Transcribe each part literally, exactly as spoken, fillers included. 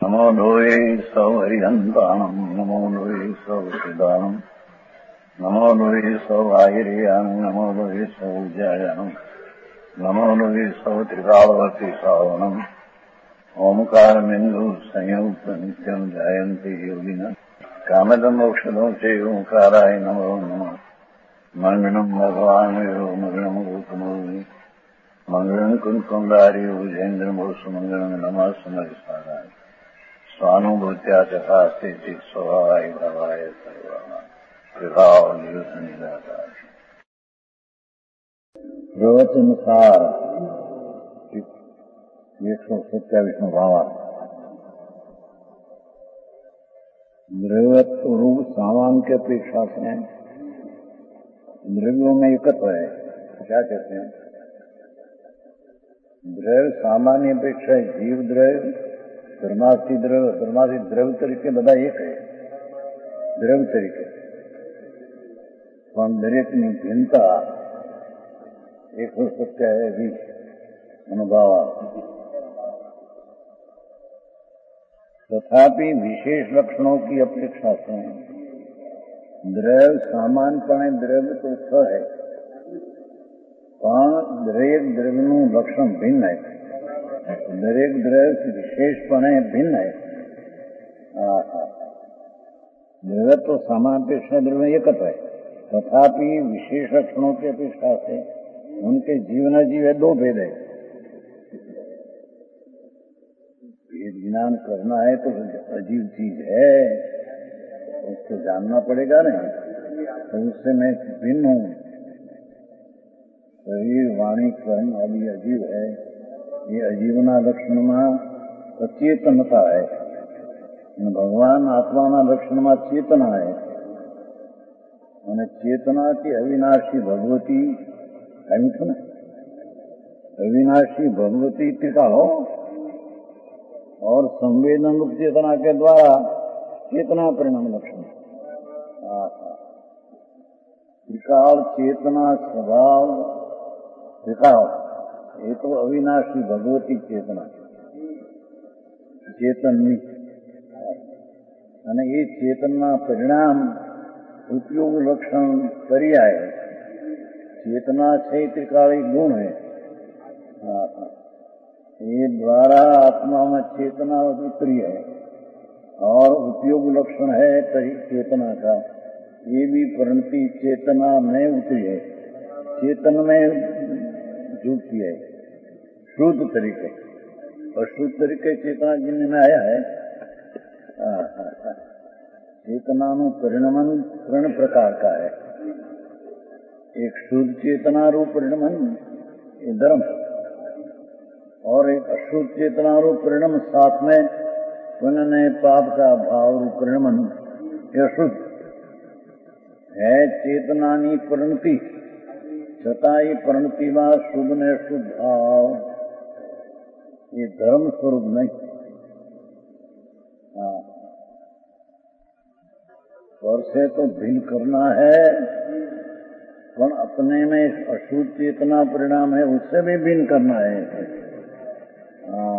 नमो लोये सौहरिहन्ताणम् नमो लोये सौहृदानम् नमो लोये सौभागिर्यानम् नमो लोये सौज्यायानम् नमो लोये सौत्रिकालवर्ति सावनम् ओंकारमिन्दु संयुक्त नित्यम् जायन्ति योगिनः कामदम् औषधम् च ओंकाराय नमो नमः मङ्गलम् भगवान् यो मङ्गलम् गौतमोऽमि मङ्गलम् कुन्कुण्डारि भुजेन्द्रमोसुमङ्गलम् नमः सुमरिसाराय स्वानुभूत्या चकास्ते स्वभावाय भावाय सर्वाणां विभावनिदातार प्रवचनसार एक सौ सत्यावीसवां भावार्थ। द्रव्यत्व रूप सामान की अपेक्षा से द्रव्यों में एकत्व है। क्या कहते हैं? द्रव्य सामान्य अपेक्षा जीव द्रव्य धर्मार्थी द्रव्य धर्मार्थी द्रव्य तरीके બધા એક है। દ્રવ્ય તરીકે પણ દરેકની ભિન્નતા એક हो सकता है भी अनुभव। तथापि विशेष लक्षणों की अपेक्षा से द्रव्य सामान्यपणे द्रव्य तो छ है, પણ દરેક દ્રવ્યનું લક્ષણ ભિન્ન है। दरेक द्रव्य विशेषपणे भिन्न है। द्रव्य तो सामान्य अपेक्षा द्रव्य एकत्र है, तथापि विशेष लक्षणों की अपेक्षा से उनके जीवन जीव दो भेद है। भेद ज्ञान करना है तो अजीब चीज है, उसको जानना पड़ेगा नहीं। तो उससे मैं भिन्न हूँ। शरीर वाणी कर्म आदि अजीब है। ये अजीवना लक्षण में अचेतनता है। भगवान आत्मा लक्षण में चेतना है અને चेतना की अविनाशी भगवती એમ છે ને, अविनाशी भगवती त्रिकाल हो और संवेदन रूप चेतना के द्वारा चेतना परिणाम लक्षण त्रिकाल चेतना स्वभाव त्रिकाल ये तो अविनाशी भगवती चेतना चेतननी અને એ ચેતનના પરિણામ ઉપયોગ લક્ષણ કર્યા है। चेतना છે त्रिकाली गुण है। ये द्वारा आत्मा में चेतना उतरी है और उपयोग लक्षण है तरी चेतना का। ये भी परिणति चेतना में उतरी है, चेतन में झूठी है शुद्ध तरीके। अशुद्ध तरीके चेतना जिनमें आया है। चेतना नु परिणमन त्रण प्रकार का है। एक शुद्ध चेतना रूप परिणमन ये धर्म, और एक अशुद्ध चेतना रूप परिणम साथ में पुण्य पाप का भाव रूप परिणमन ये अशुद्ध है। चेतना नी परिणति छताई परिणति में शुभ ने शुद्ध भाव ये धर्म स्वरूप नहीं। हाँ, और से तो भिन्न करना है, पर अपने में अशुद्ध चेतना परिणाम है उससे भी भिन्न करना है। हाँ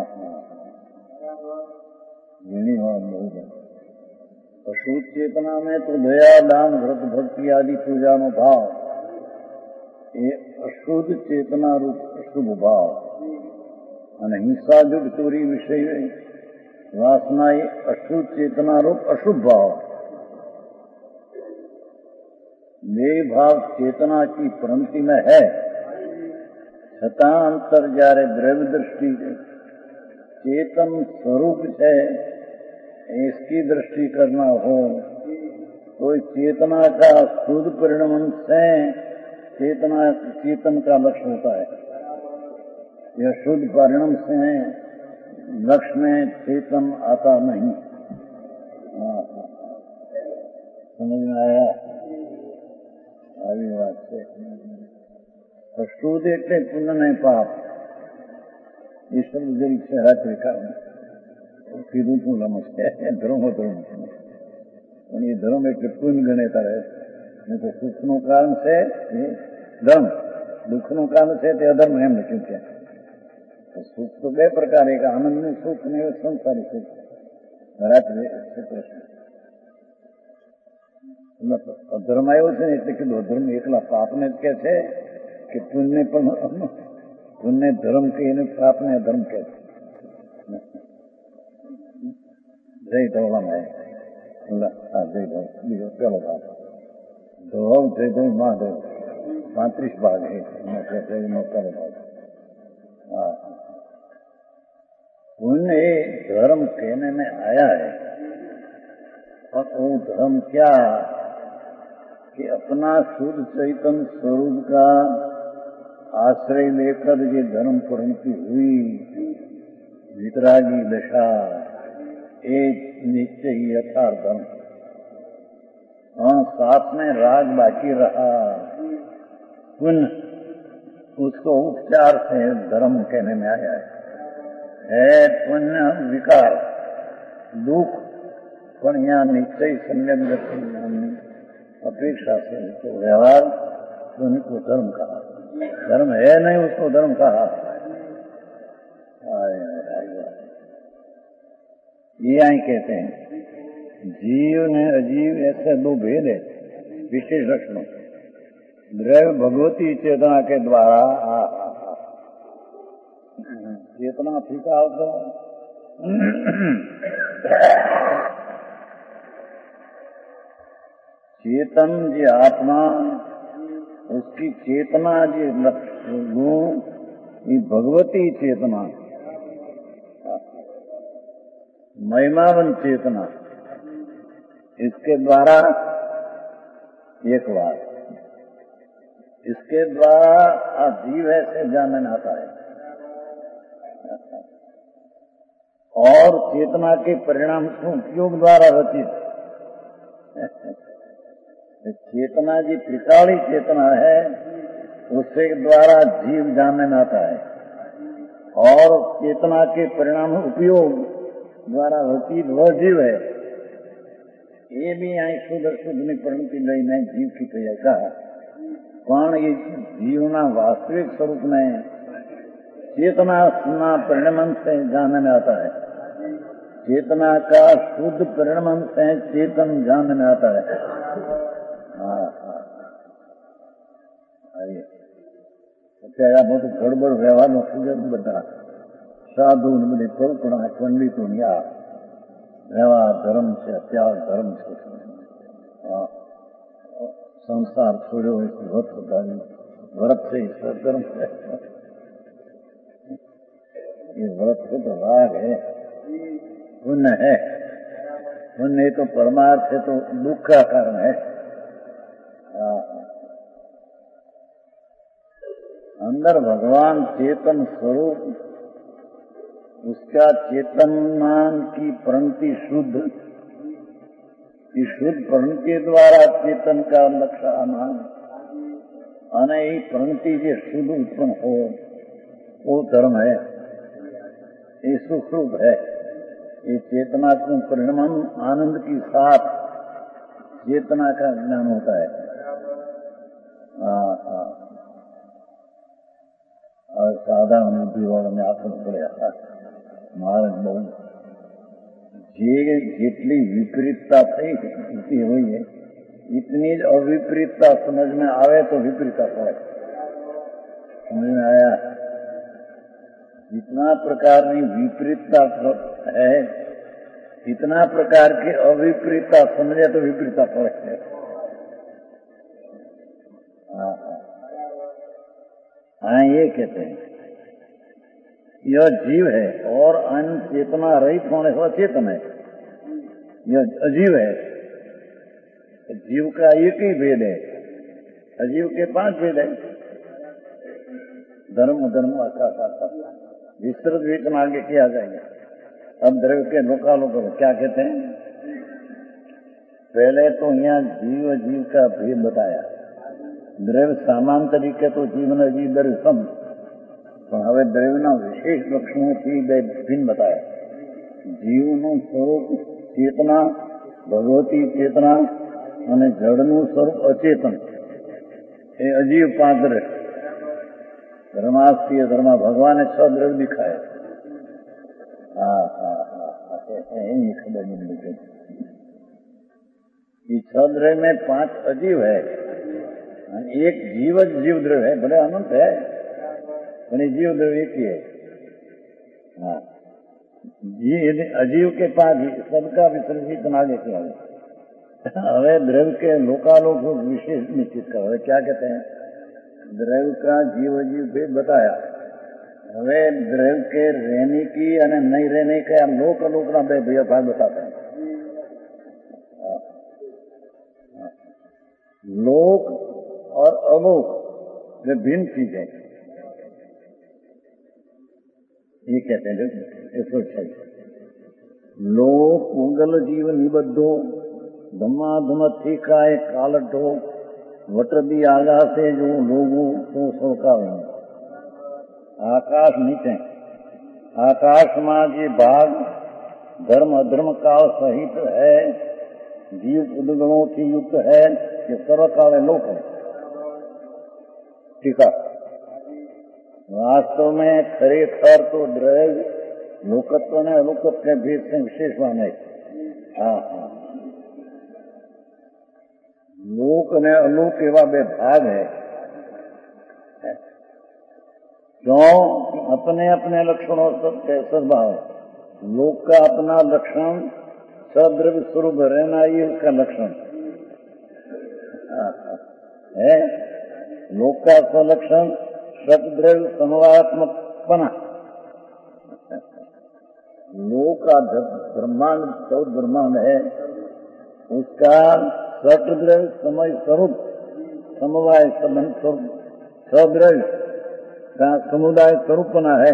हाँ, अशुद्ध चेतना में तो दया दान व्रत भक्ति आदि पूजा में भाव, ये अशुद्ध चेतना रूप अशुभ भाव અને हिंसा जुग चोरी विषय वासना ये अशुद्ध चेतना रूप अशुभ भाव। वे भाव चेतना की परिणति में है, छता अंतर जारे द्रव्य दृष्टि चेतन स्वरूप है इसकी दृष्टि करना हो तो चेतना का शुद्ध परिणमन से चेतना चेतन का लक्ष्य होता है। यह शुद्ध परिणाम से लक्ष्य में चेतन आता नहीं। समझ में आया? આવી વાત છે। શુદ્ધ એટલે પુણ્ય ને પાપ એ શબ્દ જરીક છે રાત્રે કીધું તું નમસ્તે ધર્મ ધર્મ પણ એ ધર્મ એટલે પુણ્ય ગણેતા રહે નહીં તો સુખનું કારણ છે એ ધર્મ, દુઃખનું કારણ છે તે અધર્મ એમ લખ્યું છે। સુખ તો બે પ્રકાર, એક આનંદનું સુખ ને સંસારી સુખ। રાત્રે શ્રી કૃષ્ણ અધર્મ આવ્યો છે ને એટલે કીધું અધર્મ એકલા પાપને જ કે છે કે પુણ્ય પણ પુણ્ય ધર્મ કહીને પાપને અધર્મ કે છે. જય ધોળામાં હા જય ધોળ બીજો પેલો ભાગ ધોળ જય ધોળ મહાદેવ પાંત્રીસ ભાગ है પેલો ભાગ. हाँ पुण्य धर्म कहने में आया है और वो धर्म क्या कि अपना शुद्ध चैतन्य स्वरूप का आश्रय लेकर ये धर्म परिणति हुई वितरागी दशा एक निश्चय यथार्थ धर्म. और साथ में राग बाकी रहा पुण्य उसको उपचार से धर्म कहने में आया है. है पुण्य विकार दुख पर यहाँ निश्चय संयम अपेक्षा से तो व्यवहार पुण्य को धर्म कहा. धर्म है नहीं उसको धर्म कहा. ये आई कहते हैं जीव ने अजीव ऐसे दो भेद है विशेष लक्षणों. द्रव्य भगवती चेतना के द्वारा आ, आ, आ, चेतना फीका तो चेतन जी आत्मा उसकी चेतना जी गुण ये भगवती चेतना महिमावन चेतना इसके द्वारा एक बात इसके द्वारा जीव ऐसे जानन आता है और चेतना के परिणाम को उपयोग द्वारा रचित चेतना जी त्रिकाली चेतना है उसके द्वारा जीव जानने में आता है और चेतना के परिणाम उपयोग द्वारा रचित वह जीव है. ये भी यहाँ शुद्ध शुद्ध परिणति लઈને जीव की कहा પણ એ જીવના વાસ્તવિક स्वरूप में चेतना परिणमन से जानने में आता है. चेतना का शुद्ध परिणमन से चेतन जानने में आता है. हाँ हाँ અત્યારે આ બધું ગડબડ વ્યવહારનો સુગંધ બધા સાધુ ને બધી કલ્પના પંડિતો ની આ વ્યવહાર ધર્મ છે અત્યાર ધર્મ છે. संसार छोड़ो इस व्रत व्रत से धर्म है. ये व्रत है तो राग है पुण्य है. पुण्य तो परमार्थ है तो दुख का कारण है. अंदर भगवान चेतन स्वरूप उसका चेतनमान की प्रणति शुद्ध शुद्ध प्रणति द्वारा चेतन का लक्ष्य आना અને એ प्रणति जो शुद्ध उत्पन्न हो वो धर्म है. ये सुख रूप है. ये चेतना को परिणाम आनंद के साथ चेतना का ज्ञान होता है. हाँ हाँ और साधारण बुद्धि वालों में आसन पड़े महाराज बहु જેટલી વિપરીતતા થઈ हुई है इतनी ज अविपरीतता समझ में आवे तो विपरीतता पड़े. समझ में आया? जितना प्रकार की विपरीतता है इतना प्रकार की अविपरीतता समझे तो विपरीतता पड़े. हाँ हाँ ये कहते हैं यह जीव है और अन्य चेतना रहित होने से अचेतन है. यह अजीव है. जीव का एक ही भेद है. अजीव के पांच भेद है. धर्म धर्म आकाश विस्तृत विवेचन आगे किया जाएगा. अब द्रव्य के लोकालों को क्या कहते हैं? पहले तो यहाँ जीव जीव का भेद बताया. द्रव्य सामान्य तरीके तो जीवन अजीव द्रव्य सम પણ હવે દ્રવ્યના વિશેષ લક્ષણોથી બે ભિન્ન બતાવ્યા. જીવનું સ્વરૂપ ચેતના ભગવતી ચેતના અને જળનું સ્વરૂપ અચેતન એ અજીવ પાંચ દ્રવ્ય. ધર્માસ્તીય ધર્મ ભગવાને છ દ્રવ્ય દિખાયા. હા હા હા હા ये खबर नहीं मुझे। ये छह द्रव्य में पांच अजीव है, एक जीव जीव द्रव्य है, बड़े अनंत है, यानी जीव द्रव्य एक ही है। हाँ, जी अजीव के पास सबका विसर्जित आगे किया है। હવે દ્રવ્ય के लोकालोक विशेष निश्चित करो। હવે क्या कहते हैं, द्रव्य का जीव जीव भेद बताया। હવે द्रव्य के रहने की અને नहीं रहने के लोक अलोक ना बे भैया भाग बताते हैं। लोक और अलोक वे भिन्न चीजें, ये कहते हैं एक सौ छह। लोक मंगल जीव निबद्धो धमाधम थीका एक कालटो वटदी आगासे जो लोगों तो सोकावे। आकाश नीचे, आकाश में जे भाग धर्म अधर्म काल सहित है, जीव उद्गणों की युक्त है, ये सर्वकाल लोक है। ठीक है, वास्तव में खरेखर तो द्रव्य लोकत्व ने अलोकत्व के भेद से विशेष माने। हाँ हाँ, लोक ने अलोक एवा बे भाग है। क्यों? अपने अपने लक्षणों से सद्भाव है। लोक का अपना लक्षण सद्रव्य स्वरूप रहना, ये उसका लक्षण है। लोक का स्वलक्षण सद्रव्य समवायात्मक बना। लोक का ब्रह्मांड चौथ ब्रह्मांड है, उसका सद्रव्य समय स्वरूप समवाय संबंध स्वरूप सद्रव्य का समुदाय स्वरूप बना है।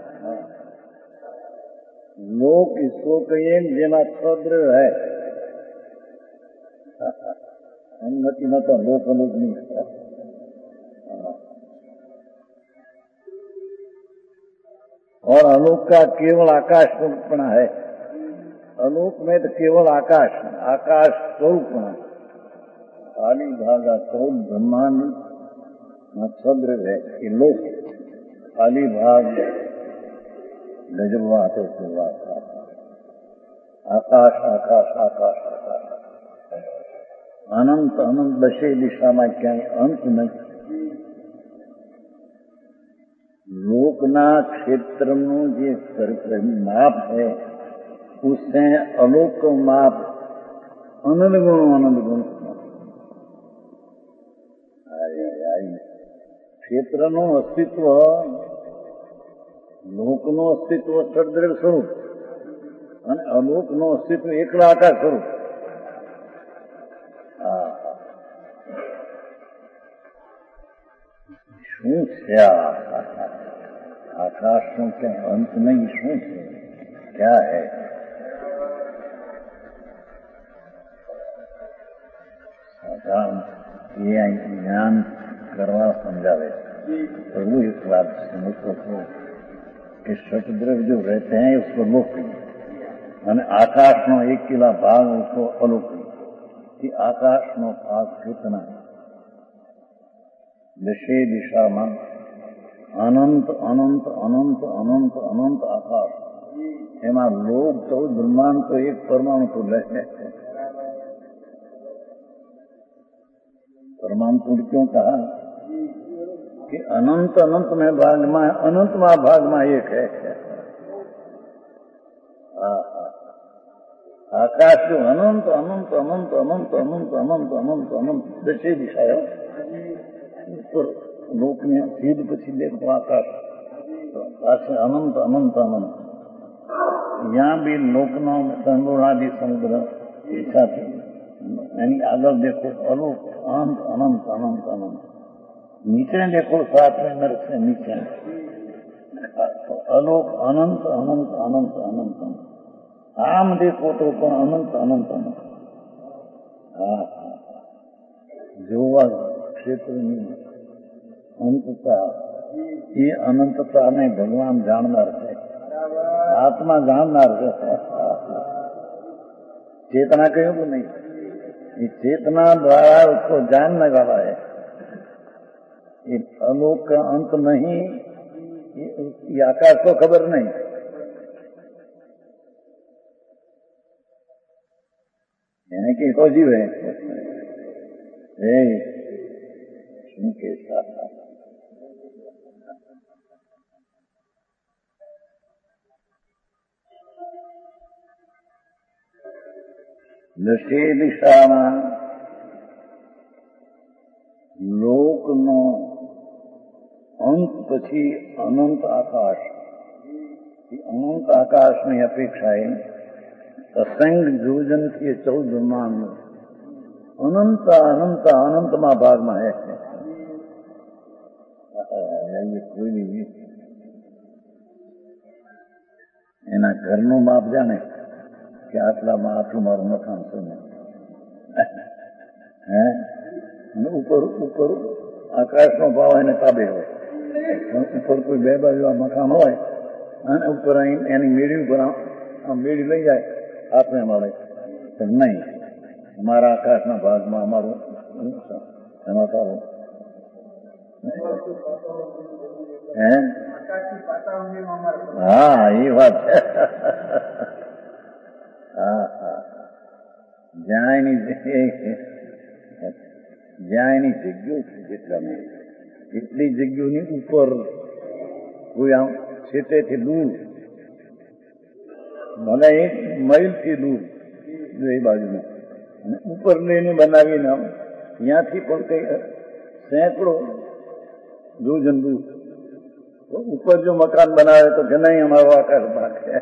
लोक इसको कहिए जेना सद्रव्य है, उन्नति न तो लोक अलोक नहीं। और अलोक का केवल आकाश स्वरूपना है। अलोक में तो केवल आकाश आकाश स्वरूपना, खाली भागा चौथ ब्रह्मांड सद्रव्य है। ये लोक खाली भाग गजबवा तो आकाश आकाश आकाश आकाश अनंत अनंत दशे दिशा में क्या अंत नहीं। लोकना क्षेत्र में जे माप है, उससे अलोक माप अनंत गुण अनंत गुण क्षेत्र नो अस्तित्व लोक नो अस्तित्व सद्रव्य स्वरूप અને અલોક નો અસ્તિત્વ એકલા આકાશ સ્વરૂપ। શું છે आकाश નો क्या अंत नहीं, શું છે क्या है? साधारण ये ज्ञान करवा समझावे। प्रभु एक बात समझो कि सतद्रव्य जो रहते हैं उसको लौकिक અને આકાશનો એક કિલા ભાગ उसको अलौकिक। कि આકાશનો ભાગ कितना दशे दिशा में अनंत अनंत अनंत अनंत अनंत आकाश एमा लोक तो ब्रह्मांड तो एक परमाणु तो है। परमाणु क्यों कहा कि अनंत अनंत में भाग में अनंत में भाग में एक है। आकाश जो अनंत अनंत अनंत अनंत अनंत अनंत अनंत अनंत दशे दिशाओ पर लोक में सीध पछी देखो आकाश आकाश अनंत अनंत अनंत। यहाँ भी लोकनो संगोणादि समुद्र ऐसा थी। आगे देखो अलोक अनंत अनंत अनंत अनंत। नीचे देखो सातवें नरक से नीचे अलोक अनंत अनंत अनंत अनंत अनंत। आम देखो तो पण अनंत अनंत अनंत। हाँ जोवा क्षेत्र में अंतता ये अनंतता ने भगवान जाननार है, आत्मा जाननार है। चेतना कहो तो नहीं, ये चेतना द्वारा उसको जानने वाला है। ये अलोक का अंत नहीं, ये आकाश को खबर नहीं। એને કે તો જીવે એ શું કે દશે દિશામાં લોકનો અંત પછી અનંત આકાશ, અનંત આકાશની અપેક્ષાએ અસંગ જોજનથી ચૌદ બ્રહ્માંડ અનંત અનંત અનંતમાં ભાગમાં હે. કોઈ એના ઘરનું માપ જાણે કે આટલામાં આટલું મારું મકાન છે હે. ઉપર ઉપર આકાશનો ભાવ એને તાબે હોય, ઉપર કોઈ બે બાજુ આ મકાન હોય અને ઉપર એની મેળી ઉપર આમ મેળી લઈ જાય આપણે મળે તો નહીં, અમારા આકાશના ભાગમાં અમારું એમાં સારું હે. હા એ વાત છે. હા હા જ્યાં એની જ્યાં એની જગ્યાઓ છે જેટલામાં એટલી જગ્યાઓની ઉપર કોઈ આમ છેટેથી દૂર મને એક માઇલથી દૂર એ બાજુમાં અને ઉપર લઈને બનાવીને આમ ત્યાંથી પણ કઈ સેંકડો જોજન દૂર ઉપર જો મકાન બનાવે તો કે નહીં અમારો આકાશ ભાગ છે.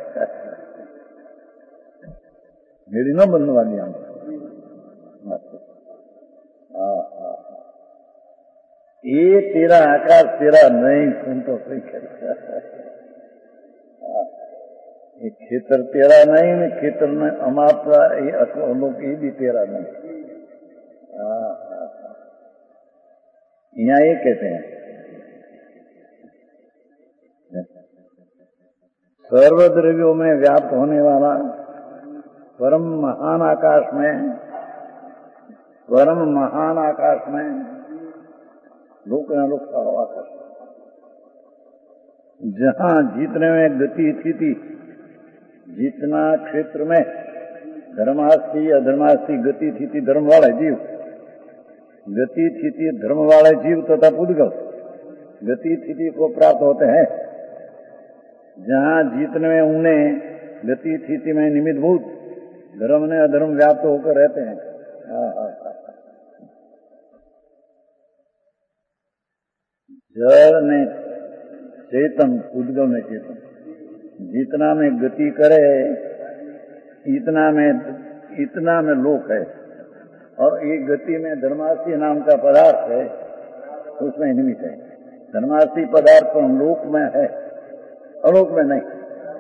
મેળી ન બનવાની આમ. હા હા એ તેરા આકાશ તેરા નહીં સંતો કઈ કરે. એ ખેતર તેરા નહીં ને ખેતર ને અમાપરા એ અલોક એ બી તેરા નહીં. हाँ यहाँ ये कहते हैं सर्व द्रव्यों में व्याप्त होने वाला परम महान आकाश में परम महान आकाश में लोक लोक आकाश जहाँ जितने में गति स्थिति जितना क्षेत्र में धर्मास्थी अधर्मास्थी गति स्थिति धर्म वाले जीव गति स्थिति धर्म वाले जीव तथा पुद्गल गति स्थिति को प्राप्त होते हैं जहाँ जितने में उन्हें गति स्थिति में निमित्त भूत धर्म ने अधर्म व्याप्त होकर रहते हैं. जड़ ने चेतन पुद्गल में चेतन जितना में गति करे इतना में इतना में लोक है और ये गति में धर्मार्थी नाम का पदार्थ है उसमें निमित्त है. धर्मार्थी पदार्थ तो लोक में है अलोक में नहीं.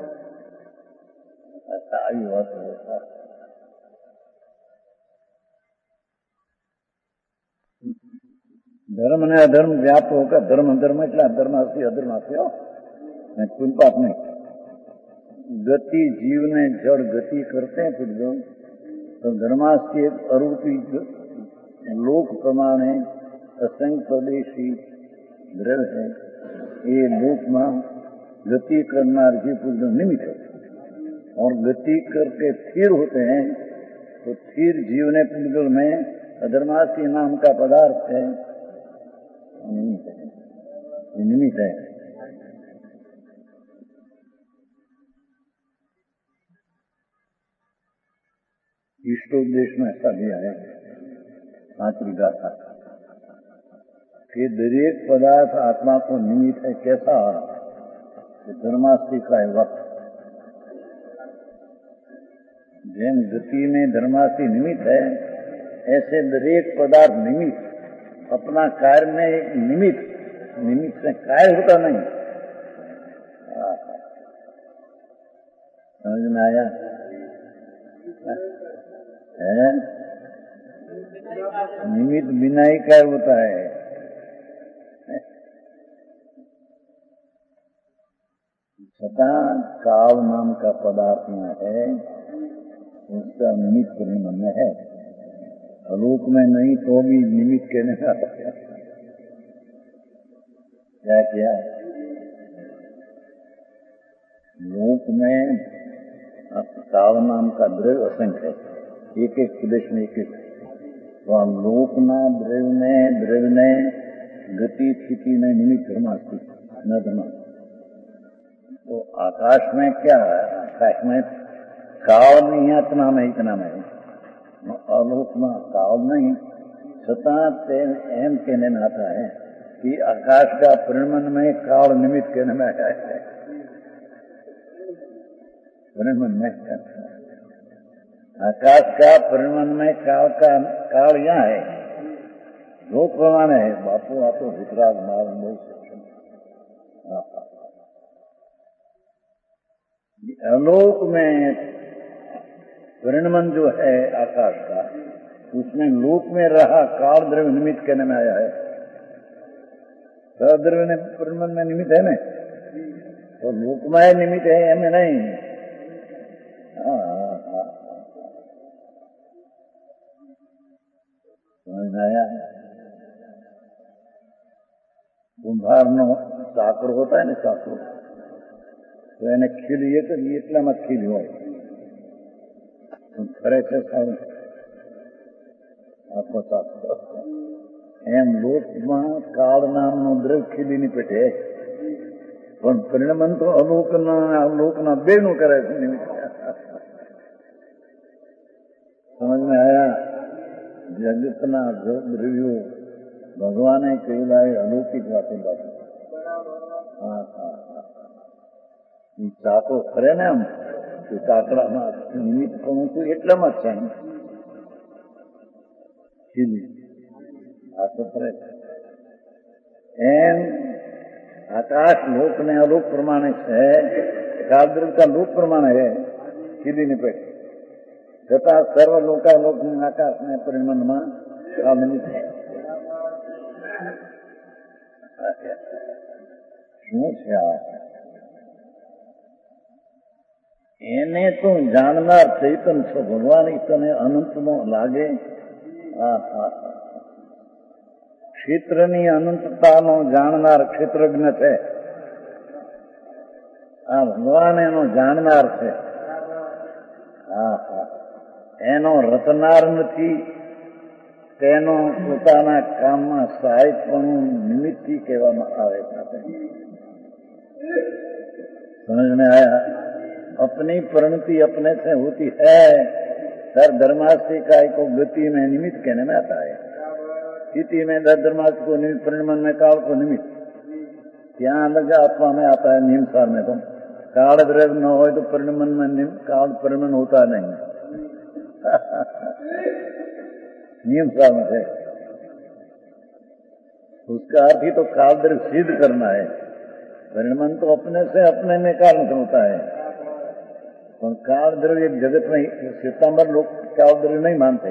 अच्छा आई बात है. धर्म ने अधर्म व्याप्त होकर धर्म अधर्म એટલે ધર્માર્થી અધર્માર્થી હો कोई बात नहीं. गति जीव ने जड़ गति करते हैं फिर तो धर्मास्थी एक अरूपी लोक प्रमाणे असंग प्रदेशी द्रव्य है. ये लोक में गति करना जीव पुरुष निमित्त है और गति करके स्थिर होते हैं तो स्थिर जीव ने पुद्गल में अधर्मास्थी नाम का पदार्थ है निमित्त है निमित्त है. इष्टोपदेश में ऐसा दिया है पांचवी गाथा कि दरेक पदार्थ आत्मा को निमित्त है. कैसा धर्मास्थी का है वक्त जैन गति में धर्मास्थी निमित्त है ऐसे दरेक पदार्थ निमित्त अपना कार्य में एक निमित्त निमित्त से कार्य होता नहीं. समझ में आया है. निमित्त बिना ही कार्य होता है. छठा काव नाम का पदार्थ यहाँ है उसका निमित्त मन में है. अलोक में नहीं तो भी निमित्त कहने का क्या किया लोक में काव नाम का द्रव्य असंख्य है एक एक प्रदेश में एक एक। तो लोकना द्रव्य द्रव्य गति स्थिति ने निमित्त धर्मास्ति न धर्म। तो आकाश में क्या है? आकाश में काल नहीं है, इतना में इतना में आलोक में काल नहीं, छता एम कहने में आता है कि आकाश का परिणमन में काल निमित्त कहने में आया है। परिणमन में आकाश का परिणमन में काल का काल यहाँ है, लोक प्रमाण है। बापू आप तो वितराग मार बहुत आलोक में परिणमन जो है आकाश का, उसमें लोक में रहा काल द्रव्य निमित्त कहने में आया है। द्रव्य ने परिणमन में निमित्त है ना, तो लोकमय निमित्त है हमें नहीं। हाँ हाँ समझ में आया? कुंभार नो साकर होता है ना, साकर तो એને ખીલી એક જ એટલામાં જ ખીલી હોય, ખરેખર સારું આખો શાસ્ત્ર એમ લોકમાં કાળ નામનું દ્રવ્ય ખીલીની પેટે, પણ પરિણમન તો અલોકના અલોકના બેનું કરે છે નિમિત્ત। સમજ में आया? જગતના દ્રવ્યો ભગવાને કહેલા એ અલૌકિક વાતો બાબત। હા હા ચાકો ખરે ને આમ કાકડામાં નિમિત્ત પણ છું એટલામાં જ છે આ તો ખરે એમ आकाश लोक ने अलोक प्रमाण है, कालद्रव्य का लोक प्रमाण है खिली निपेट तथा सर्व लोका लोक आकाश में परिणमन में कालनिमित्त है। શું છે આ? એને તો જાણનાર ચૈતન છો ભગવાન, તને અનંત નો લાગે? હા હા ક્ષેત્રની અનંતતાનો જાણનાર ક્ષેત્રજ્ઞ છે, આ ભગવાન એનો જાણનાર છે। હા હા એનો રચનાર નથી, તેનો પોતાના કામમાં સહાયકપણું નિમિત્તથી કહેવામાં આવે છે। समझ में आया? अपनी परिणति अपने से होती है, दर धर्मास्ति का को गति में निमित्त कहने में आता है। स्थिति में दर धर्मास्ति को निमित्त, परिणमन में काल को निमित्त। यहाँ अलग आत्मा में आता है नियम सार में, तो काल द्रव्य न हो तो परिणमन में काल परिणमन होता नहीं। नियम सार में है उसका अर्थ ही तो काल द्रव्य सिद्ध करना है। परिणमन तो अपने से अपने में कारण होता है, और काल द्रव्य जगत में सितंबर लोग काल द्रव्य नहीं मानते,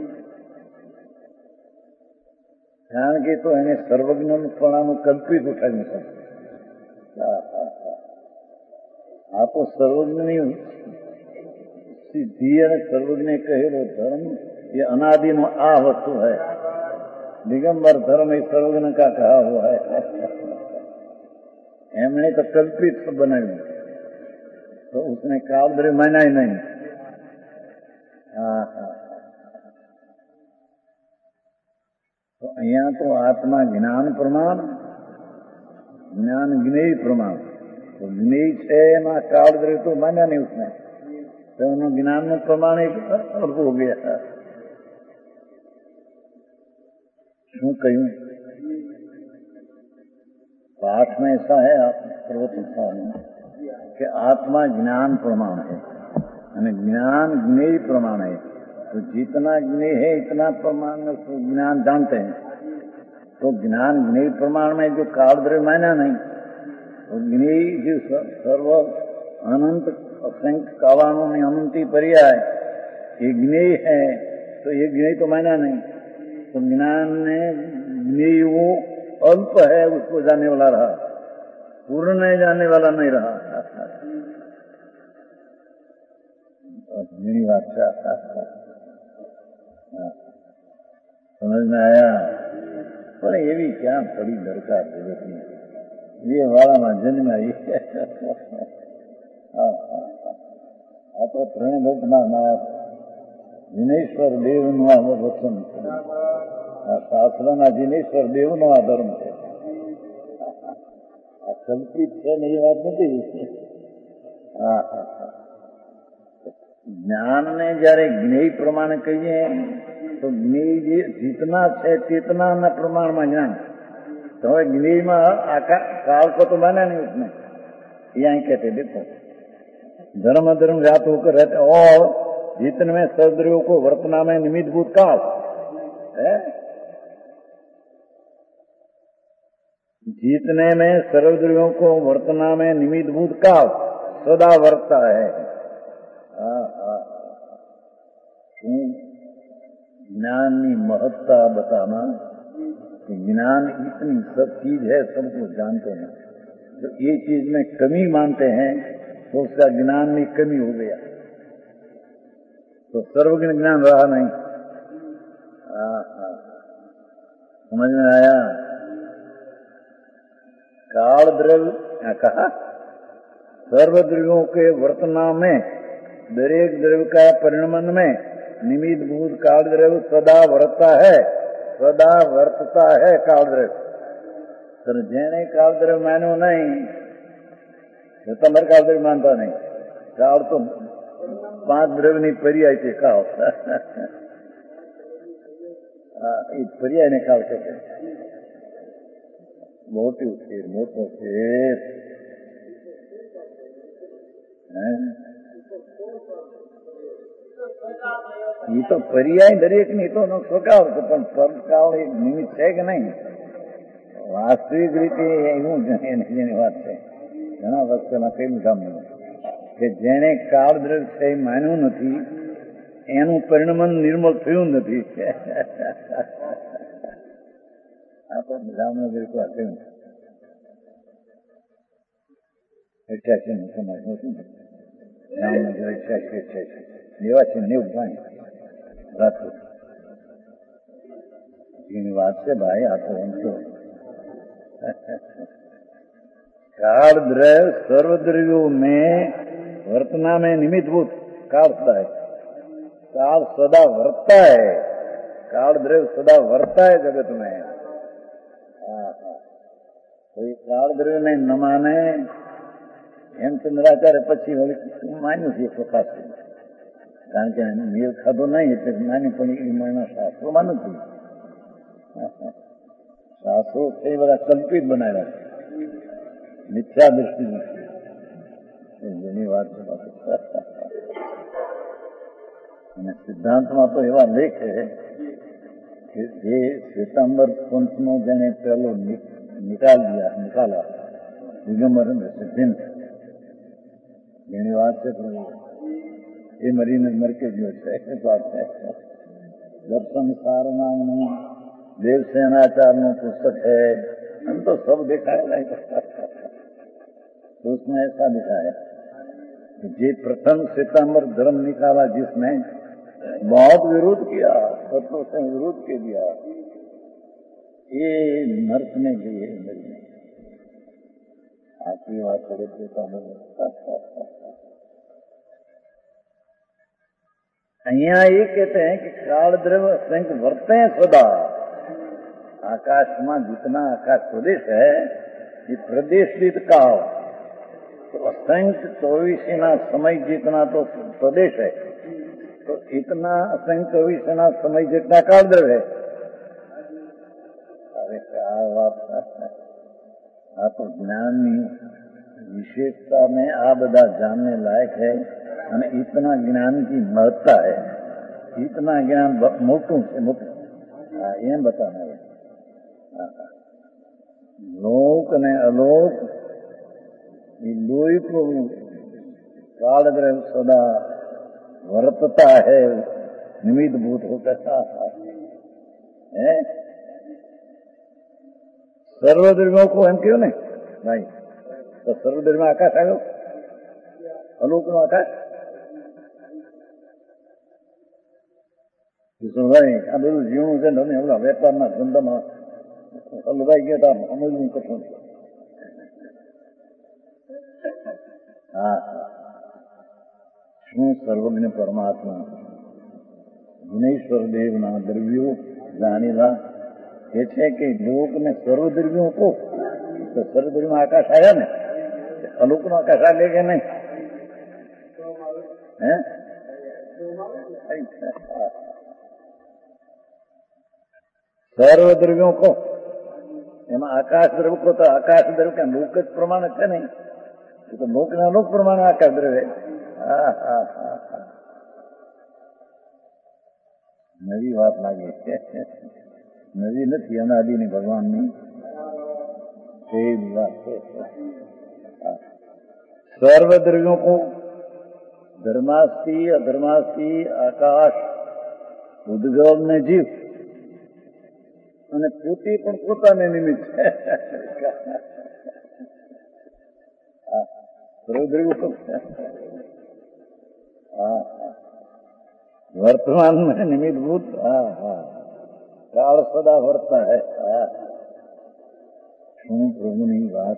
कारण के तो इन्हें सर्वज्ञ प्रणाम कल्पित उठाई नहीं सकते। आपको सर्वज्ञ नहीं सिद्धि सर्वज्ञ कहेलो धर्म ये अनादि में आ वस्तु है। दिगंबर धर्म इस सर्वज्ञ का कहा हुआ है, एमने तो कल्पित बनाई, तो उसने काल द्रव्य माना ही नहीं। हाँ हाँ तो अहियां तो आत्मा ज्ञान प्रमाण, ज्ञान ज्ञेय प्रमाण, तो ज्ञेय है ना काल द्रव्य तो माना नहीं उसने, तो उन्होंने ज्ञान में प्रमाण एक अर्थ हो गया। शू कहूं पाठ में ऐसा है आप सर्वोत्तम में कि आत्मा ज्ञान प्रमाण है, यानी ज्ञान ज्ञेय प्रमाण है। तो जितना ज्ञेय है इतना प्रमाण में तो ज्ञान जानते हैं, तो ज्ञान ज्ञेय प्रमाण में जो काल द्रव्य माना नहीं, तो ज्ञेय जो सर्व अनंत असंख्य कावानों में अनंती पर्याय ये ज्ञेय है, तो ये ज्ञेय तो माना नहीं। तो ज्ञान ने ज्ञेय वो अल्प है उसको जानने वाला रहा, पूर्ण नहीं जानने वाला नहीं रहा। मेरी बात समझ में आया? पर ये भी क्या बड़ी दरकार जरूरत नहीं, ये वाला जन्म आई आप तो प्रण लोक ना જીનેશ્વર દેવનું આ વચન છે, આ શાસ્ત્રના જીનેશ્વર દેવનો આ ધર્મ છે. આ કલ્પિત છે ને એ વાત નથી. હા હા હા જ્ઞાનને જયારે જ્ઞેય પ્રમાણે કહીએ તો જ્ઞેય જે જીતના છે ચेतनाના પ્રમાણમાં જ્ઞાન. तो ज्ञेय में आकार काल को तो माना नहीं उसने. यहाँ कहते देखो धर्म धर्म जात होकर रहते और जितने में सर्वद्रव्यों को वर्तना में निमित्त भूत काल है, जीतने में सर्वद्रव्यों को वर्तना में निमित्त भूत काल सदा वर्तता है. ज्ञान की महत्ता बताना. ज्ञान इतनी सब चीज है, सबको जानते हैं. तो ये चीज में कमी मानते हैं तो उसका ज्ञान में कमी हो गया, तो सर्वज्ञ ज्ञान रहा नहीं. समझ में आया? काल द्रव्य क्या कहा? सर्वद्रव्यों के वर्तना में दरेक द्रव्य का परिणमन में निमित्त भूत काल द्रव्य सदा वर्तता है, सदा वर्तता है काल द्रव्य. तो जेने काल द्रव्य मानो नहीं तो तमर काल द्रव्य मानता नहीं. काल तो पांच द्रव्य नहीं पर्याय थे काल. पर्याय ने काल कहते मोटी उठेर मोटो फेर ये तो पर्याय दरेक नहीं तो સ્વકાળ છે, પણ પરકાળ એક નિમિત્ત છે કે નહીં? વાસ્તવિક રીતે એવું જેની વાત છે ઘણા વર્ષ પહેલા કેમ સાંભળ્યું કે જેને કાળ દ્રવ્ય છે એ માન્યું નથી એનું પરિણમન નિર્મળ થયું નથી. આ તો જામનગર કહ્યું અઠ્યાસી નું સમાજ નતું ને જામનગર અઠ્યાસી અઠ્યાસી નેવાસી નેવું પાંચ રાજકોટ એની વાત છે ભાઈ. આ તો એમ તો काल द्रव्य सर्वद्रव्यों में वर्तना में निमित्त भूत काल सदा है. काल सदा वर्तता है, काल द्रव्य सदा वर्तता है जगत में. तो ये काल द्रव्य ने न माने एम चंद्राचार्य पक्षी मान्યું છે પ્રકાશ, કારણ કે મેળ ખાધો નહીં એટલે નાની પણ એ માના શાસ્ત્રોમાં નથી. શાસ્ત્રો એ બધા કલ્પિત બનાવ્યા છે, મિથ્યા દૃષ્ટિ નથી. જેની વાત અને સિદ્ધાંતમાં તો એવા લેખ છે કે જે શ્વેતાંબર પંથનો જેને પહેલો નિકાલ દિયા નિકાલા દિગંબર સિદ્ધિન એની વાત છે. એ મરીને મરકે ગયો છે. દર્શન સાર નામનું देवसेनाचार्य पुस्तक है. हम तो सब देखा है नहीं, तो उसमें ऐसा लिखा है कि जे प्रथम श्वेतांबर धर्म निकाला जिसने बहुत विरोध किया, तत्व से विरोध के दिया, ये नरकने लिए आपकी बात करे श्वेतांबर. અહીંયા ये कहते हैं कि काल द्रव्य असंख्य वर्ते हैं सदा. आकाश में जितना आकाश प्रदेश है ये प्रदेश जीत का हो तो असंख्य चौबीसना समय जितना तो प्रदेश है, तो इतना असंख्य चौबीसना समय जितना काल द्रव्य है. अरे क्या बात! आ तो ज्ञान विशेषता में आ बदा जानने लायक है. અને इतना ज्ञान की महत्ता है, इतना ज्ञान मोटू से मोटू. हाँ ये बताना है. लोक ने अलोक ये लोई को काल द्रव्य सदा वर्तता है निमित्त भूत होकर है. सर्वद्रव्यों को हम क्यों नहीं भाई? तो सर्वद्रव्य में आकाश आयो, अलोक नो आकाश ભાઈ. આ બધું જીવનું છે ને હમણાં વેપારના ધંધામાં હલવાઈ ગયા હતા, અમલનું કઠણ. હા શું સર્વજ્ઞ પરમાત્મા ગુણેશ્વર દેવના દ્રવ્યો જાણેલા એ છે કે લોકને સર્વ દ્રવ્યો કહો તો સર્વ દ્રવ્યમાં આકાશ આવ્યા ને, અલોકનો આકાશ આવે કે નહીં? હે સર્વ દ્રવ્યો કહો, એમાં આકાશ દ્રવ્ય કહો તો આકાશ દ્રવ્ય કે લોક જ પ્રમાણે છે નહીં, એ તો લોકના લોક પ્રમાણે આકાશ દ્રવ્ય. હા હા હા હા નવી વાત લાગે છે, નવી નથી, અનાદિની ભગવાનની એવી વાત છે. સર્વ દ્રવ્યો કો ધર્માસ્તી અધર્માસ્તી આકાશ ઉદ્ગમ ને જીવ અને પોતે પણ પોતાને નિમિત્ત છે. સર્વ દ્રવ્યો હા वर्तमान में निमित्त भूत. हाँ हाँ काल सदा वर्ता है. हाँ શું પ્રભુની વાત.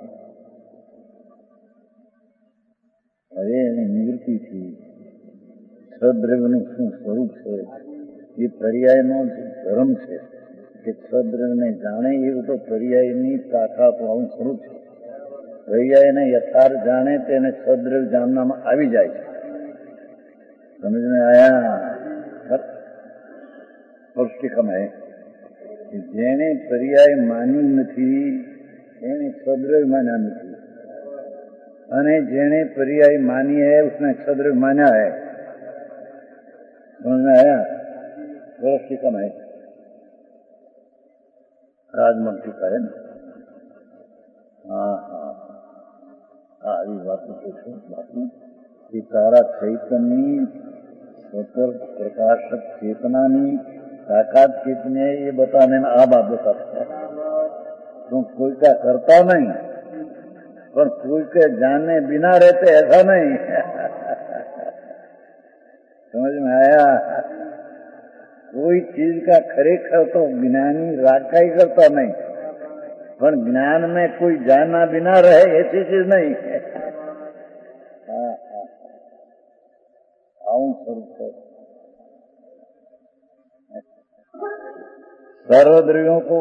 હવે એની નિવૃત્તિથી સદ્રવ્યનું શું સ્વરૂપ છે એ પર્યાયનો ધર્મ છે કે સદ્રવ્યને જાણે એવું તો પર્યાયની તાકાતવાળું સ્વરૂપ છે. પર્યાયને યથાર્થ જાણે તેને સદ્રવ્ય જાણવામાં આવી જાય છે. समझ में आया? સ્પષ્ટીકરણ હે જેને પર્યાય માન્યું નથી એને સદ્રવ્ય માન્યા નથી, અને જેને पर्याय मानी है उसने सद्रव्य माना है. समझ में आया? स्पष्टीकरण है राजमन टीका है ना. हाँ हाँ આવી વાતો પૂછું બાપુ કે તારા ચૈતન્યની સ્વતંત્ર પ્રકાશક ચેતનાની તાકાત कितनी है ये बताने में આ बात बताता है. तुम कोई का करता नहीं पर कोई के जाने बिना रहते ऐसा नहीं. समझ में आया? कोई चीज का खरेखर तो ज्ञानी राका ही करता नहीं, पर ज्ञान में कोई जाना बिना रहे ऐसी चीज नहीं. आऊं स्वरूप है. सर्वद्रव्यों को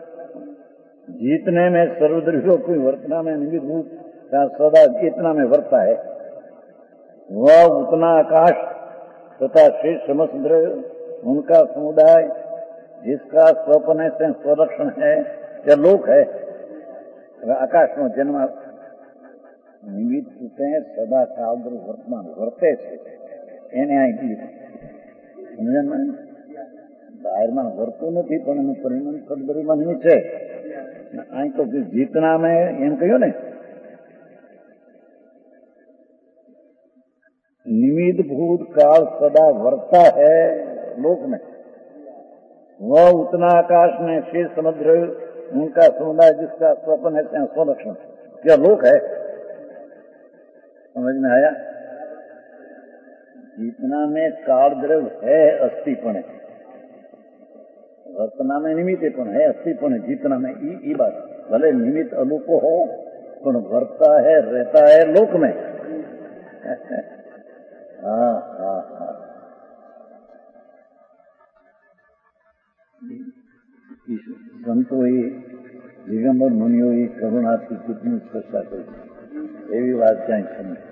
जीतने में सर्वद्रव्यों को वर्तना में निमित्त भूत का सदा चेतना में वर्ता है. वह उतना आकाश तथा शेष समस्त द्रव्य उनका समुदाय जिसका स्वप्न से स्वलक्षण है या लोक है. आकाश नो जन्म निमित्त सदा काल वर्तमान वर्ते છે એને અહીં કીધું. સમજણ બહારમાં વર્તું નથી પણ એનું પરિણામ સદગરીમાં નિમિત્ત છે. અહીં તો જીતના મેં એમ કહ્યું ને निमित्त भूत काल सदा वर्ता है लोक में. वह उतना आकाश में शेष समुद्र उनका समुदाय जिसका स्वप्न है स्वलक्षण क्या लोक है. समझ में आया? जितना में काल द्रव्य है अस्थिपण है, वर्तना में निमित्त पण है अस्थिपण है. जितना में ई, ई बात भले निमित्त अलोक हो पण वर्ता है रहता है लोक में. हाँ हाँ हाँ સંતોએ દિગંબર મુનિઓએ કરુણાથી કેટલી ચર્ચા કરી એવી વાત ક્યાંય છે નહીં.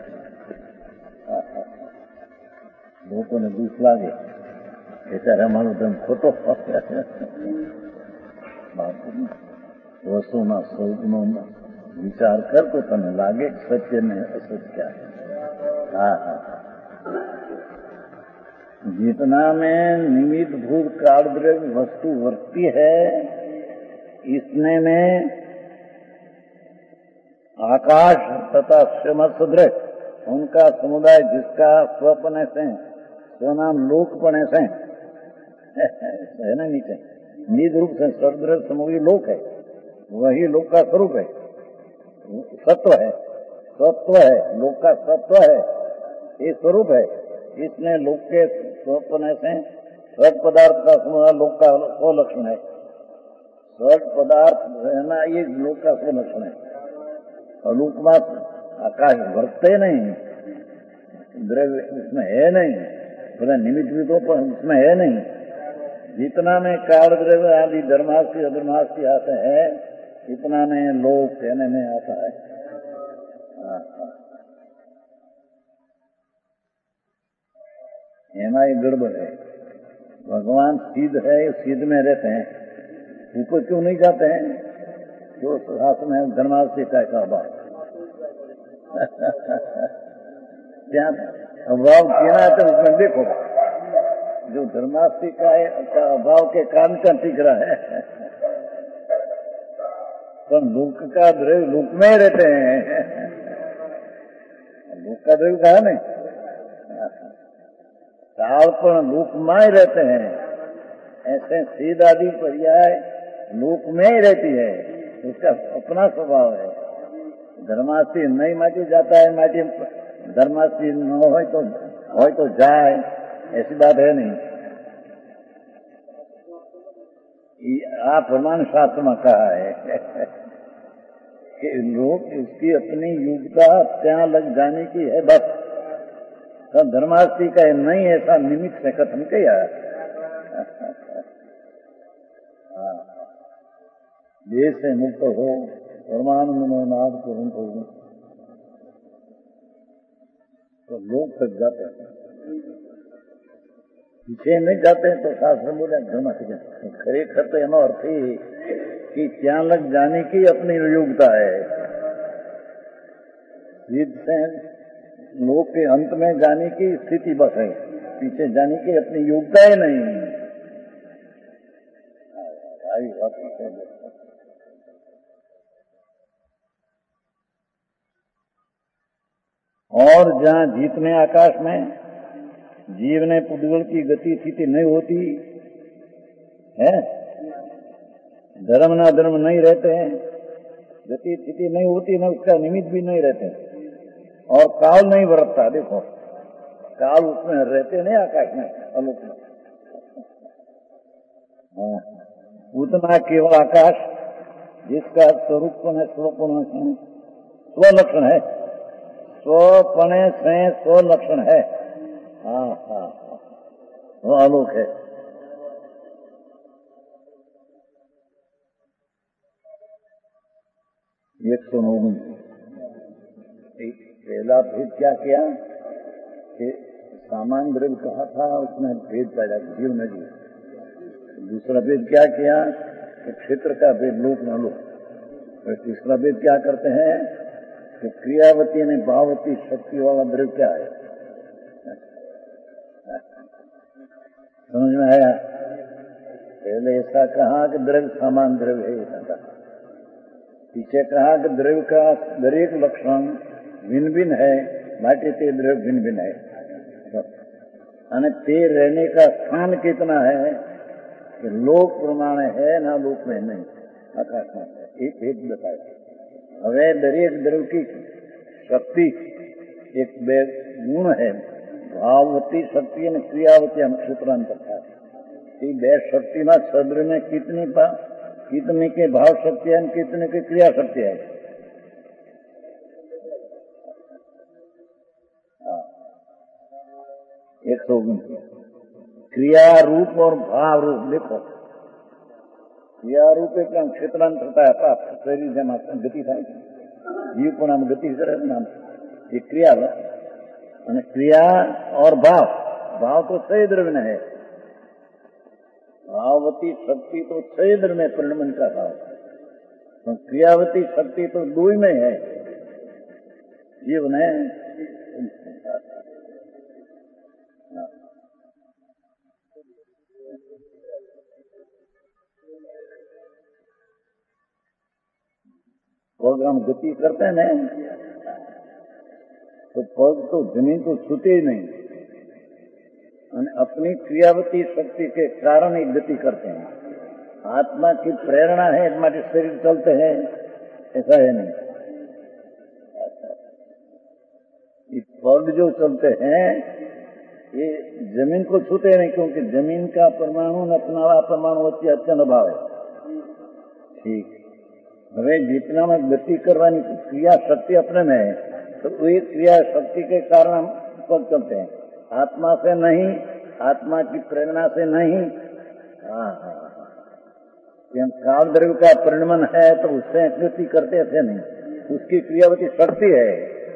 લોકોને દુઃખ લાગે કે ત્યારે અમારો ધર્મ ખોટો વસ્તુના સ્વરૂપનો વિચાર કર તો તને લાગે સત્ય ને असत्य. हाँ हाँ जितना में निमित्त भूत काल द्रव्य वस्तु वर्ती है इसने में आकाश तथा समस्त द्रव्य उनका समुदाय जिसका स्वपने से स्वनाम लोकपणे से है ना नीचे निज रूप से सर्वद्रव्य समूह लोक है. वही लोक का स्वरूप है, सत्व है, सत्व है, लोक का सत्व है, ये स्वरूप है. इसने लोक के स्वप्न से सठ पदार्थ का समुदाय लोक का स्वलक्षण है. सठ पदार्थ रहना ये लोक का स्वलक्षण है. और लोक में आकाश वर्ते नहीं, द्रव्य इसमें है नहीं, बोले निमित्त भी तो उसमें है नहीं। जितना में काल द्रव्य आदि धर्मास्थी अधर्मास्थी आते हैं, इतना में लोक कहने में आता है। एमा एक गड़बड़ है। भगवान सिद्ध है, सिद्ध में रहते हैं, ऊपर क्यों नहीं जाते हैं? जो शासन है धर्मास्थी का अभाव क्या अभाव किया तो उसमें देखो, जो धर्मास्थी का अभाव के कारण का टिक रहा है, पर लोक का द्रव्य लोक में रहते हैं। लोक का द्रव्य कहा नहीं, काल पर लोक में ही रहते हैं। ऐसे सीध आदि पर्याय लोक में ही रहती है, उसका अपना स्वभाव है। धर्मास्थी नहीं माटी जाता है, माटी धर्मास्थी न हो तो हो तो जाए, ऐसी बात है नहीं। आप प्रमाण शास्त्र में कहा है कि लोग इसकी अपनी योग्यता ત્યાં लग जाने की है बस। तो धर्मास्थी का नहीं ऐसा निमित्त से कथन किया। देश से मुक्त हो परमानंद में नाद पूर्ण हो तो लोग तक जाते हैं, पीछे नहीं जाते हैं। तो शास्त्र बोले धर्मास्थी खरेखर तो एनो अर्थ ही कि ત્યાં लग जाने की अपनी योग्यता है। सिद्ध से लोक के अंत में जाने की स्थिति बस है, पीछे जाने की अपनी योग्यता ही नहीं। आई बात है। और जहाँ जीतने आकाश में जीव ने पुद्गल की गति स्थिति नहीं होती है, धर्म ना धर्म नहीं रहते हैं, गति स्थिति नहीं होती, न उसका निमित्त भी नहीं रहते, और काल नहीं बरतता। देखो काल उसमें रहते नहीं, आकाश में आलोक में। हाँ, उतना केवल आकाश जिसका स्वरूप है, स्वपूर्ण स्वलक्षण है, स्वपने से स्वलक्षण है। हाँ हाँ, वो आलोक है। एक सौ नौ पहला भेद क्या किया कि सामान्य द्रव्य कहा था, उसमें भेद पैदा जीव न जीव। दूसरा भेद क्या किया कि क्षेत्र का भेद लोक न लोक। और तीसरा भेद क्या करते हैं कि क्रियावती ने भाववती शक्ति वाला द्रव्य क्या है। समझ में आया? पहले ऐसा कहा कि द्रव्य सामान्य द्रव्य है, ऐसा कहा। पीछे कहा कि द्रव्य का दरेक लक्षण भिन्न भिन्न है, माटी ते द्रव्य भिन्न भिन्न है। અને તે रहने का स्थान कितना है कि लोक प्रमाणे है ना लोक में नहीं, आकाश में है। एक भेद बताया। હવે દરેક દ્રવ્ય की शक्ति एक બે गुण है, भाववती शक्ति और क्रियावती हम सूत्रांतर था। ये બે शक्ति में सद्र में कितनी कितने के भाव शक्ति है, कितने की क्रिया शक्ति है। एक सौ क्रिया रूप और भाव रूप देखो। क्रिया रूप एक क्षेत्रांतर था, शरीर जमा गति था, जीव को नाम गति करे नाम, ये क्रिया है। क्रिया और भाव, भाव तो छह द्रव्य में है, भाववती शक्ति तो छह द्रव्य में परिणमन का भाव, तो क्रियावती शक्ति तो दो ही में है जीव ने। पग हम गति करते हैं ना, तो पग तो जमीन को छूते ही नहीं, अपनी क्रियावती शक्ति के कारण ही गति करते हैं। आत्मा की प्रेरणा है हमारे शरीर चलते हैं, ऐसा है नहीं। ये पग जो चलते हैं ये जमीन को छूते नहीं, क्योंकि जमीन का परमाणु न अपना परमाणु वच्चे अत्यंत भाव है। ठीक, હવે जितना में गति करवानी क्रिया शक्ति अपने में है, तो वही क्रिया शक्ति के कारण हम पग चलते हैं, आत्मा से नहीं। आत्मा की प्रेरणा से नहीं। हाँ हाँ काल द्रव्य का परिणमन है तो उससे कृति करते ऐसे नहीं, उसकी क्रियावती शक्ति है।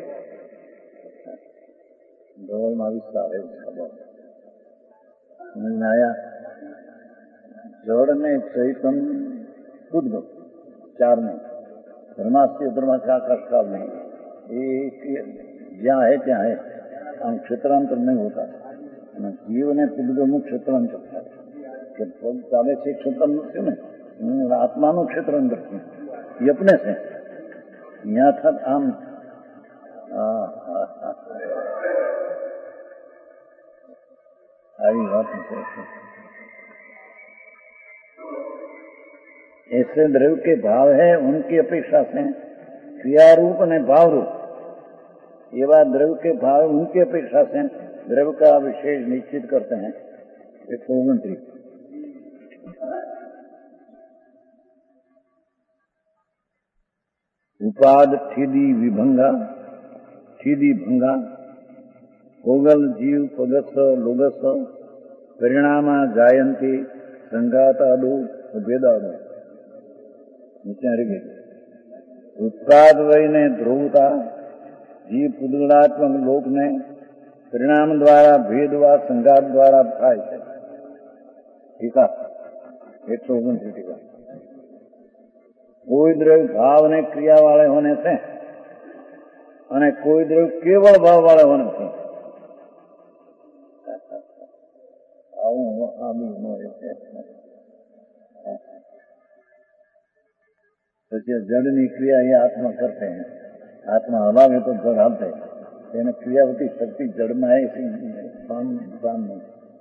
विस्तार है उसका समझ में आया। जड़ में चैतन्य खुद चार में धर्मास्ती धर्माचार काल में एक जहाँ है ત્યાં है, आम क्षेत्रांतर नहीं होता। जीव ने पुद्गल क्षेत्रांतर કે પગ ચાલે છે ક્ષેત્ર નથી ને, આત્માનું ક્ષેત્ર અંદર છે એ અપને છે यहाँ था આમ આવી વાત છે। ऐसे द्रव्य के भाव है उनकी अपेक्षा से क्रियारूप और भाव रूप एवं द्रव्य के भाव उनकी अपेक्षा से द्रव्य का विशेष निश्चित करते हैं। एक सौ उनतीस उपाद ठीदी विभंगा ठीदी भंगा कोगल जीव पगस लोगस परिणामा जायंती संघातादु भेदादु उत्पाद वही ने ध्रुवता जीव पुद्गलात्मक लोक ने परिणाम द्वारा भेद व संघात द्वारा થાય છે। टीका एक सौ उनतीस टीका कोई द्रव्य भाव ने क्रिया वाले होने से અને કોઈ દ્રવ્ય કેવળ ભાવ વાળા હોને છે। આવું આ બી મળે છે। પછી જડની ક્રિયા એ આત્મા કરते हैं, आत्मा हलावे तो जड़ हालते है, क्रियावती शक्ति जड़ में है नहीं।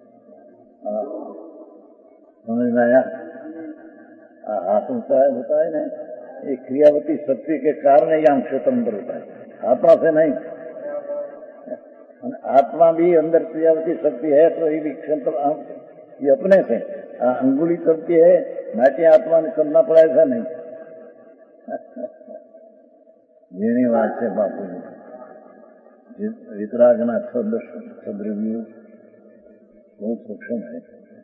समझ में आया। हाथ होता है होता है ना, ये क्रियावती शक्ति के कारण यहाँ क्षेत्र अंदर होता है, आत्मा से नहीं। आत्मा भी अंदर क्रियावती शक्ति है तो ये भी क्षेत्र ये अपने से अंगुली चलती है, नाट्य आत्मा ने चलना पड़ा ऐसा नहीं। જેની વાત છે બાપુજી વિતરાગના સદ્રવ્યો बहुत सूक्ष्म है।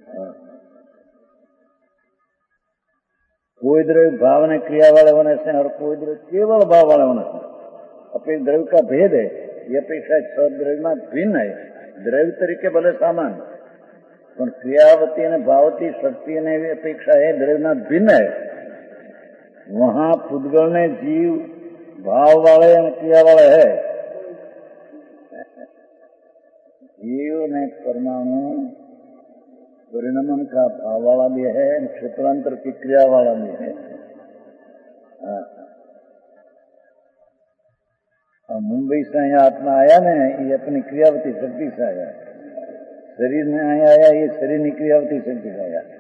कोई द्रव्य भाव ने क्रिया वाले होने से और कोई द्रव्य केवल भाव वाले होने से अपने द्रव्य का भेद है। ये अपेक्षा सद्रव्य में भिन्न है। द्रव्य तरीके भले सामान पर क्रियावती ने भावती शक्ति ने भी अपेक्षा है द्रव्य में भिन्न है। वहां पुद्गल ने जीव भाव वाले और क्रिया वाले है। जीव ने परमाणु परिणमन का भाव वाला भी है, क्षेत्रांतर की क्रिया वाला भी है। और मुंबई से यहाँ आत्मा आया ना, ये अपनी क्रियावती शक्ति से आया। शरीर में आया आया ये शरीर की क्रियावती शक्ति से आया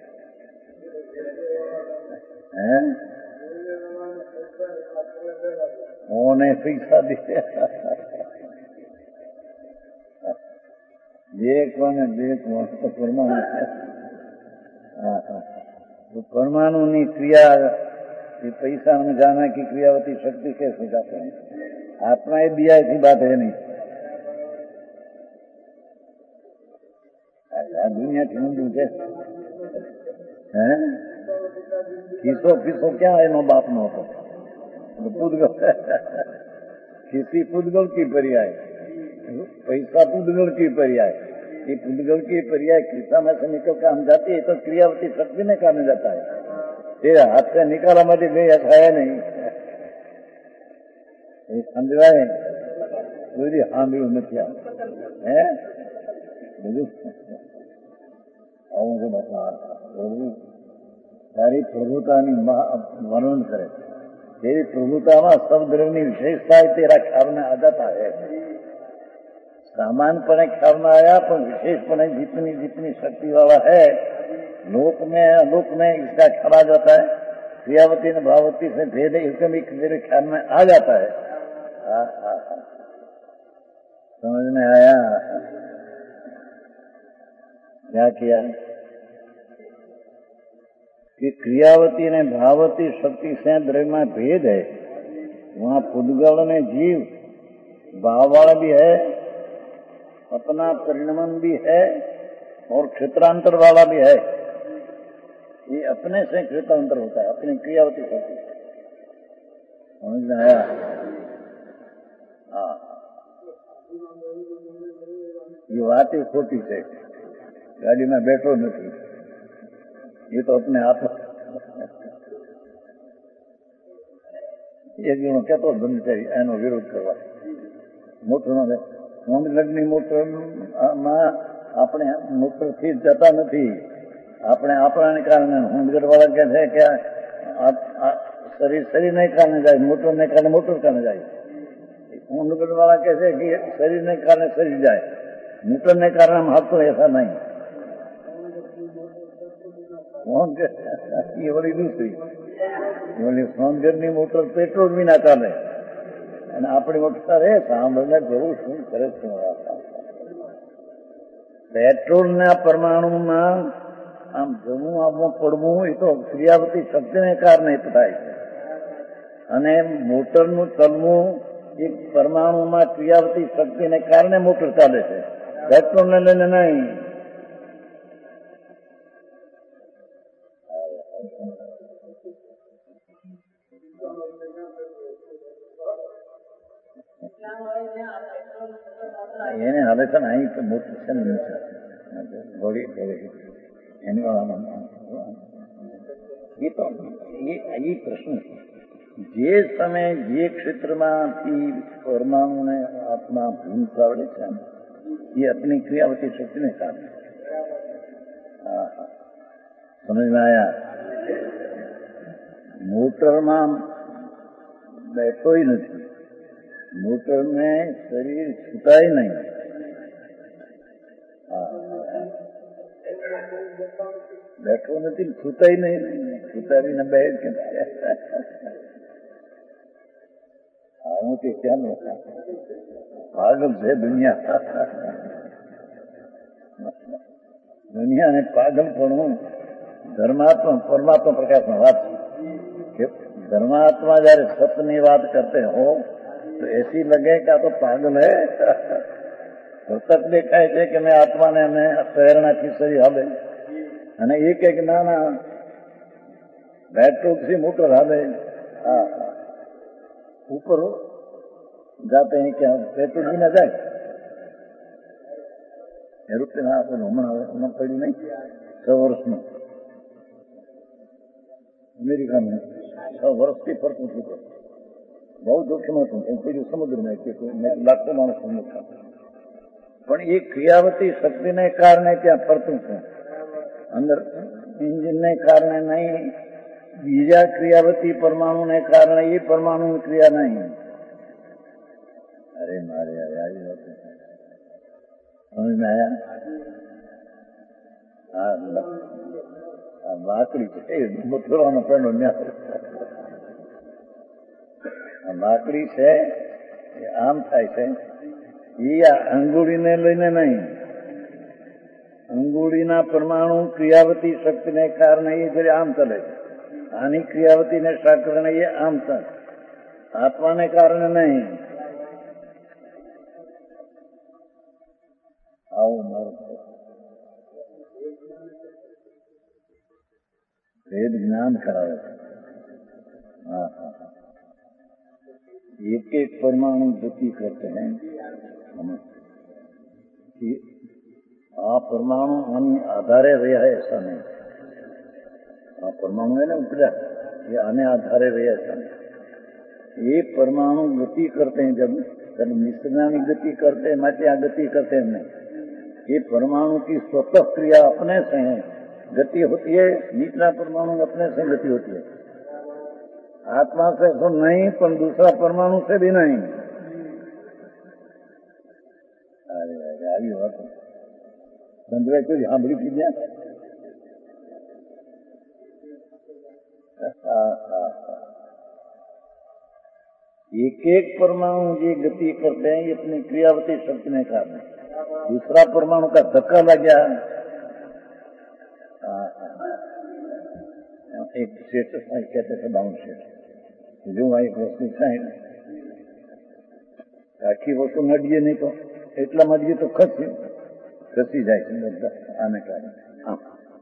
है। उन्हें पैसा दिया देख ने देख तो परमाणु तो परमाणु की क्रिया ये पैसा में जाना की क्रियावती शक्ति कैसे जाते हैं। आत्मा ये दिया ऐसी बात है नहीं। दुनिया की ऊंधू है किसो किसो क्या है नो बाप नो तो पुद्गल किसी पुद्गल की पर्याय पैसा पुद्गल की पर्याय। ये पुद्गल की पर्याय खिस्सा में से निकल कर हम जाती है तो क्रियावती शक्ति ने काम जाता है। तेरे हाथ से निकाला मत गई ऐसा है नहीं। समझाए पूरी हामी નથી है આવું છે બતા તારી પ્રભુતાની વર્ણન કરે। तेरी प्रभुता में सब द्रव्य विशेषता तेरा ख्याल में आ जाता है। सामान्यपणे ख्याल में आया पर विशेषपणे जितनी जितनी शक्ति वाला है लोक में अलोक में इसका ख्याल आ जाता है। क्रियावती ने भाववती से भेद एकदम एक मेरे ख्याल में आ जाता है। आ, आ, आ, समझ में आया क्या किया कि क्रियावती ने भाववती शक्ति से द्रव्य में भेद है। वहां पुद्गल ने जीव भाव वाला भी है, अपना परिणमन भी है और क्षेत्रांतर वाला भी है। ये अपने से क्षेत्रांतर होता है, अपनी क्रियावती शक्ति। समझ में आया? हाँ, ये बात ही खोटी है। गाड़ी में बैठो नहीं, ये तो अपने आप एक જણો કહેતો બંધ એનો વિરોધ કરવા મોટરનો લગ્નની મોટરમાં આપણે મોટરથી જતા નથી, આપણે આપણાને કારણે હોમગેટ વાળા કહે છે કે શરીર શરીરને કારણે જાય, મોટરને કારણે મોટર કારણે જાય। હોમગેટ વાળા કહે છે કે શરીરને કારણે શરીર જાય, મોટરને કારણે हम हाथ तो ऐसा नहीं। ये बड़ी दूसरी સોનગઢની મોટર પેટ્રોલ વિના ચાલે અને આપણી મોટર એ સાંભળને જોવું શું કરે છે। પેટ્રોલના પરમાણુમાં આમ જવું આવવું પડવું એ તો ક્રિયાવતી શક્તિને કારણે થાય છે, અને મોટરનું ચલવું એ પરમાણુમાં ક્રિયાવતી શક્તિને કારણે મોટર ચાલે છે, પેટ્રોલને લઈને નહીં। એને હવે છે ને અહીં તો મોટું છે ને ઘોડી એની એ તો એ પ્રશ્ન જે સમયે જે ક્ષેત્રમાંથી પરમાણુને આત્મા ભૂલ આવડે છે એ अपनी क्रियावती शक्ति ने कारण। हाँ हाँ, समझ में आया? मोटर में बैठो ही नहीं, मोटर में शरीर छूटा ही नहीं। हाँ, बैठो नहीं, छूटा ही नहीं, छूटा भी न बैठ के आऊं तो क्या होता, पागल है दुनिया। दुनिया ने पागल पड़ू धर्मात्मा परमात्मा प्रकाश में बात कि धर्मात्मा जયારે સતની વાત करते हो तो ऐसी लगे क्या तो पागल है। સતત દેખાય છે કે મેં આત્માને અમે પ્રેરણાથી શરીર હાલે, અને એ કે ના ના પેટ્રોલથી મોટર હાલે। હા હા, ઉપર જાતે અહીં ક્યાં પેટ્રોલ બી ના જાય, એરોપ્લેન આપણને હમણાં હમણાં પડ્યું નહીં છ વર્ષનું અમેરિકાનું, છ વર્ષથી ફરતું હતું, બહુ જોખમ હતું, પેલું સમુદ્રમાં લાખો માણસ સમુદ્ર, પણ એ ક્રિયાવતી શક્તિને કારણે ત્યાં ફરતું છું, અંદર એન્જિનને કારણે નહીં, બીજા ક્રિયાવતી પરમાણુને કારણે એ પરમાણુ ક્રિયા નહીં। અરે મારે આવી વાત સમજ में आया? हाँ, लाकड़ी છે મથુરાનો પેલો ન્યાસ, લાકડી છે એ આમ થાય છે, એ અંગુળીને લઈને નહીં, અંગુળીના પરમાણુ ક્રિયાવતી શક્તિને કારણે એ જયારે આમ ચાલે છે, આની ક્રિયાવતીને કારણે એ આમ ચાલે, આત્માને કારણે નહીં। આવું મારું વેદ જ્ઞાન કરાવે છે। हाँ हाँ, एक एक परमाणु गति करते हैं कि आ परमाणु हम आधारे रहा है ऐसा नहीं, आ परमाणु है ना उपजा ये आने आधारे रहे ऐसा नहीं, ये परमाणु गति करते हैं जब जब मिश्रणानी गति करते हैं माते आ गति करते हैं नहीं, ये परमाणु की स्वतः क्रिया अपने से है गति होती है, निचला परमाणु अपने से गति होती है, आत्मा से तो नहीं पर दूसरा परमाणु से भी नहीं। अरे अरे आई बात समझे कुछ સાંભળી કીધા? एक एक परमाणु ये गति करते हैं ये अपनी क्रियावती शक्ति ने कारण, दूसरा परमाणु का धक्का लग गया। एक सेठ कहते थे बाउंड सेठ जो एक वस्तु साइड आखी वस्तु नડીએ नहीं तो એટલા નડીએ तो खस ઘસી જાય છે બધા આને કારણે. આમ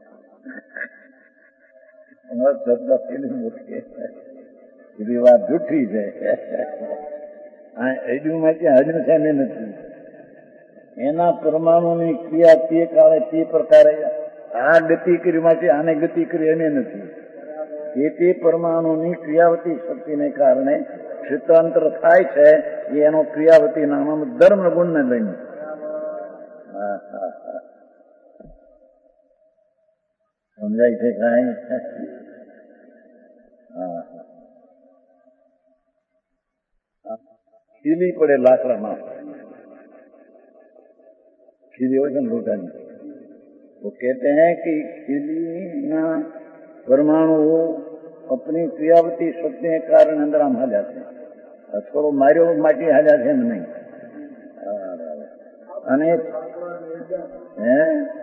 અમારા શબ્દ એવી વાત જૂઠી છે. આ એડ્યુમાં ત્યાં હજુ છે ને નથી. એના પરમાણુની ક્રિયા તે કાળે તે પ્રકારે આ ગતિ કરી માટે આને ગતિ કરી એને નથી. એ તે પરમાણુની ક્રિયાવતી શક્તિને કારણે ક્ષેત્રાંતર થાય છે. એનો ક્રિયાવતી નામનો ધર્મ ગુણને લઈને. હા હા હા સમજાય છે કાંઈ? હા હા ખીલી પડે લાકડામાં, खिली हो लोटा नहीं वो कहते हैं कि खिली ना परमाणु अपनी क्रियावती शक्ति के कारण अंदर हम आ जाते हैं. થોડો માર્યો માટી હાલ્યા છે નહીં. અને હે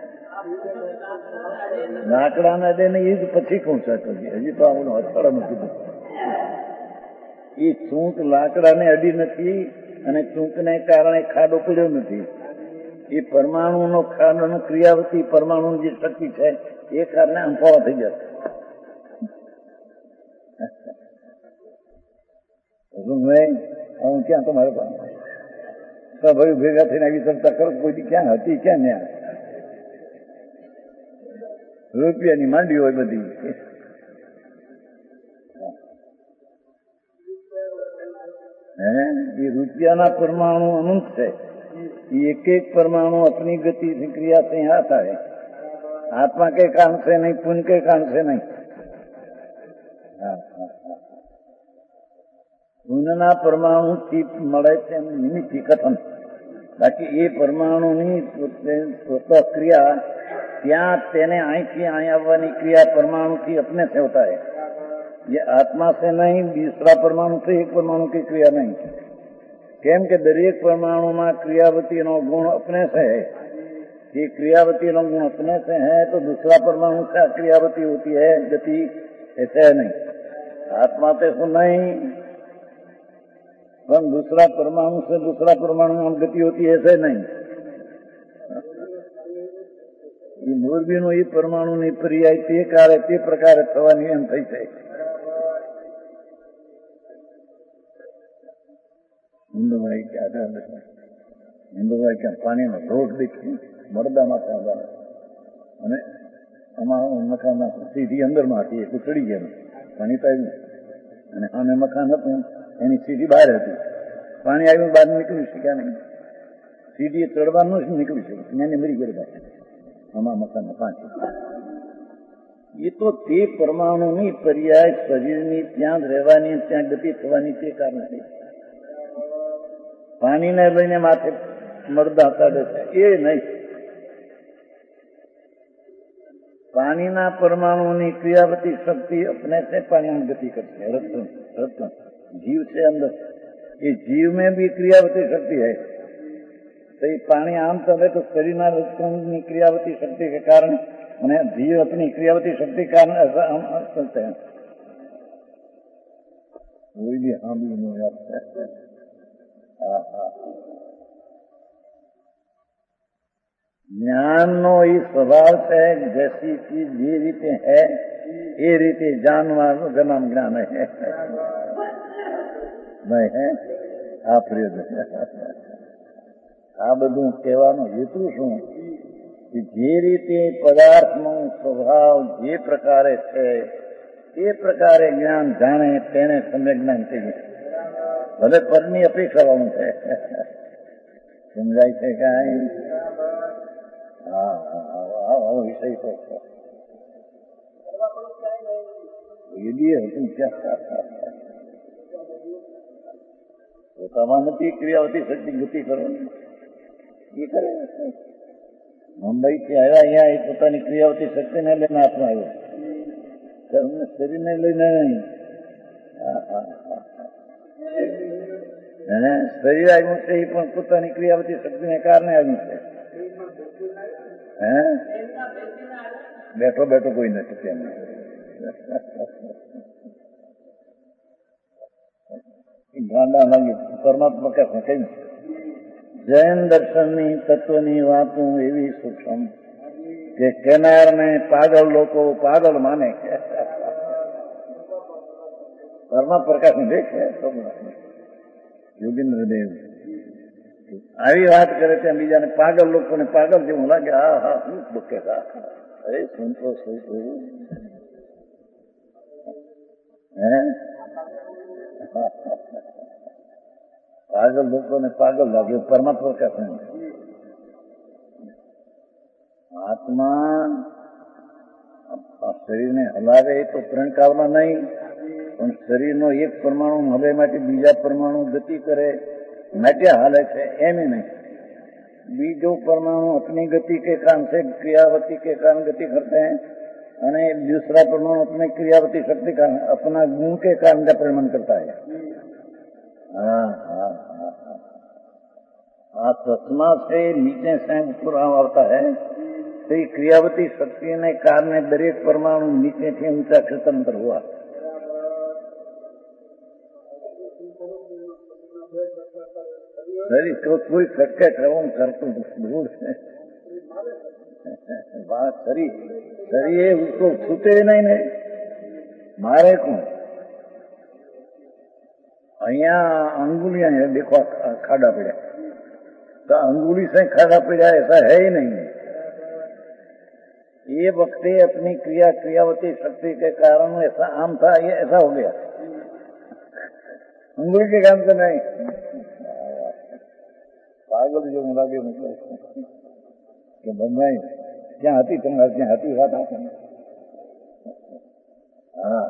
લાકડાના દે ને એ જ પછી પહોંચાતો છે. હજી તો આપણું અથડ નથી. એ ચૂંક લાકડાને અડી નથી અને ચૂંકને કારણે ખાડો પડ્યો નથી. એ પરમાણુનો ખાડો ક્રિયાવતી પરમાણુ જે શક્તિ છે એ કારણે અંફાવા થઈ જશે. હું ક્યાં તમારે ભાઈ ભેગા થઈને આવી શકતા કરો? કોઈ ક્યાં હતી ક્યાં ન્યા? રૂપિયાની માંડી હોય બધી. હે એ રૂપિયાના પરમાણુ અનંત છે. एक एक परमाणु अपनी गति से क्रिया से यहाँ आता है. आत्मा के कारण से नहीं, पुण्य के कारण से नहीं. પુણ્યના પરમાણુ થી મળે છે નિમિત્ત કથન. બાકી એ પરમાણુની સ્વતઃ ક્રિયા ત્યાં તેને અહીંથી અહીં આવવાની ક્રિયા परमाणु થી अपने से होता है. ये आत्मा से नहीं, दूसरा परमाणु से एक परमाणु की क्रिया नहीं. केम के दरेक परमाणु में क्रियावती नो गुण अपने से है. ये क्रियावती नो गुण अपने से है तो दूसरा परमाणु से क्रियावती होती है गति, ऐसे है नहीं. आत्मा पे तो नहीं, पर दूसरा परमाणु से दूसरा परमाणु में गति होती है, ऐसे नहीं. ये मोरबी नो ये परमाणु नहीं पर्याय ते कारे ते प्रकारे थवानी एम थई છે. હિન્દુભાઈ કે આધાર હિન્દુભાઈ ક્યાં પાણીનો રોડ દેખી મળદામાં ખાધા અને અમારા મકાનમાં સીધી અંદરમાં હતી. એટલું ચડી ગયા પાણી તો આવ્યું અને સામે મકાન હતું એની સીધી બહાર હતી. પાણી આવ્યું બહાર નીકળી શક્યા નહીં. સીધી ચડવાનું જ નીકળી શક્યું. એને મરી ગયેલા અમારા મકાનમાં પાંચ. એ તો તે પરમાણુની પર્યાય શરીરની ત્યાં જ રહેવાની ત્યાં ગતિ થવાની તે કારણે પાણીને લઈને માથે મળદા કાઢે છે એ નહીં. પાણીના પરમાણુની ક્રિયાવતી શક્તિ अपने से पानी में गति करती है. रत्न रत्न जीव से अंदर ये जीव में भी क्रियावती शक्ति है. तो ये पानी आम चले तो शरीर रत्न की क्रियावती शक्ति के कारण उन्हें जीव अपनी क्रियावती शक्ति के कारण ऐसा हम चलते हैं. कोई भी हाँ भी नहीं. ज्ञान नो ये स्वभाव है जैसी चीज ये रीते है ये रीते जानवर जन्म ज्ञान है नहीं है. આ પ્રયોગ આ બધું કહેવાનો હેતુ શું કે જે રીતે પદાર્થનો સ્વભાવ જે પ્રકારે છે એ પ્રકારે જ્ઞાન જાણે તેને સમ્યક જ્ઞાન કહીએ. ભલે પદની અપેક્ષાઓનું છે. સમજાય છે કાંઈ? હા આવો વિષય તો એ બી હતું પોતામાં નથી ક્રિયાવતી શક્તિ ગતિ કરવાની એ કરે. મુંબઈ થી આવ્યા અહીંયા એ પોતાની ક્રિયાવતી શક્તિને લઈને હાથમાં આવ્યો, શરીરને લઈને નહીં. હા હા હા અને શરીર આવ્યું છે એ પણ પોતાની ક્રિયાવતી શક્તિને કારણે આવ્યું છે. હે બેઠો બેઠો કોઈ નથી તેમને. ગાંડા લાગી પરમાત્મા કહે કઈ જૈન દર્શનની તત્વની વાતો એવી સૂક્ષ્મ કે કેનારને પાગલ લોકો પાગલ માને. પરમા પ્રકાશ દેખે યોગેન્દ્ર દેવ આવી વાત કરે છે, બીજાને પાગલ લોકોને પાગલ જેવું લાગે. હા હા શું દુઃખે હા અરે સુનતો શું હે પાગલ લોકોને પાગલ લાગે. પરમાત્મા પ્રકાશ આત્મા શરીરને હલાવે તો પ્रणकावना નહીં, પણ શરીરનો એક પરમાણુ હવે માટે બીજા પરમાણુ ગતિ કરે માટે હાલે છે એમ नहीं. बीजो परमाणु अपनी गति के कारण से क्रियावती के कारण गति करते हैं અને दूसरा परमाणु अपने क्रियावती शक्ति का अपना गुण के कारण का परिणाम करता है. हाँ हाँ हाँ हाँ चश्मा से नीचे से ऊपर आता है तो ये क्रियावती शक्ति ने कारण दरेक परमाणु नीचे से ऊंचा क्षेत्रांतर हुआ. शरीर को कोई खटके क्रम करतु दूर से बात शरीर शरीर उसको छूटे नहीं ने मारे को अहिया अंगुलियां है देखो खाड़ा पड़ा तो अंगुली से खाड़ा पड़ा ऐसा है ही नहीं. ये वक्ते अपनी क्रिया क्रियावती शक्ति के कारण ऐसा आम था, ये ऐसा हो गया अंगुली के काम से नहीं. पागल जो लागे मतलब કે બમ્બાઈ જ્યાં હતી તમારે ત્યાં હતી વાત આપે. હા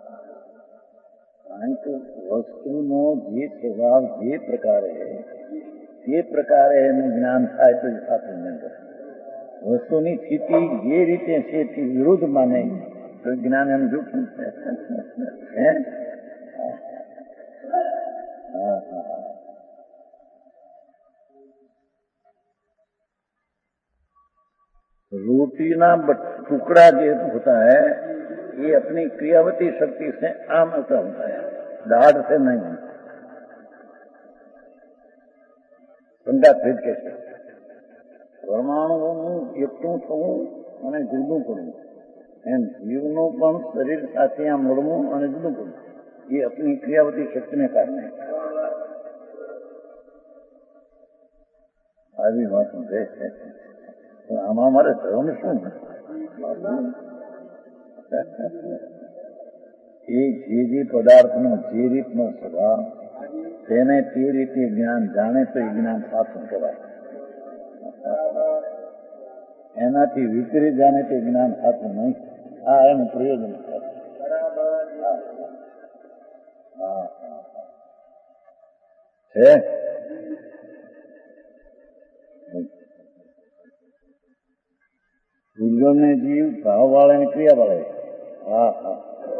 કારણ કે વસ્તુનો જે સ્વભાવ જે પ્રકારે તે પ્રકારે એનું જ્ઞાન થાય તો આપણને વસ્તુની સ્થિતિ જે રીતે છે તે વિરુદ્ધ માને તો જ્ઞાન એમ જૂઠું છે. હે હા હા रोटी ना टुकड़ा जो होता है ये अपनी क्रियावती शक्ति से आम होता होता है, दाढ़ से नहीं. ठंडा फ्रिज कैसे પરમાણુઓનું એકઠું થવું અને જુદું પડવું એમ જીવનું પણ શરીર સાથે આ મળવું અને જુદું પડવું એ अपनी क्रियावती શક્તિને કારણે આવી વાત છે. આમાં અમારે ધર્મ શું એ જે જે પદાર્થનો જે રીતનો સ્વભાવ તેને તે રીતે જ્ઞાન જાણે તો એ જ્ઞાન સાચું કહેવાય. એનાથી વિપરીત જાણે તે જ્ઞાન સાચું નહીં. આ એનું પ્રયોજન છે. હા છે ભૂલો ને જીવ ભાવ વાળા ને ક્રિયા વાળા. હા હા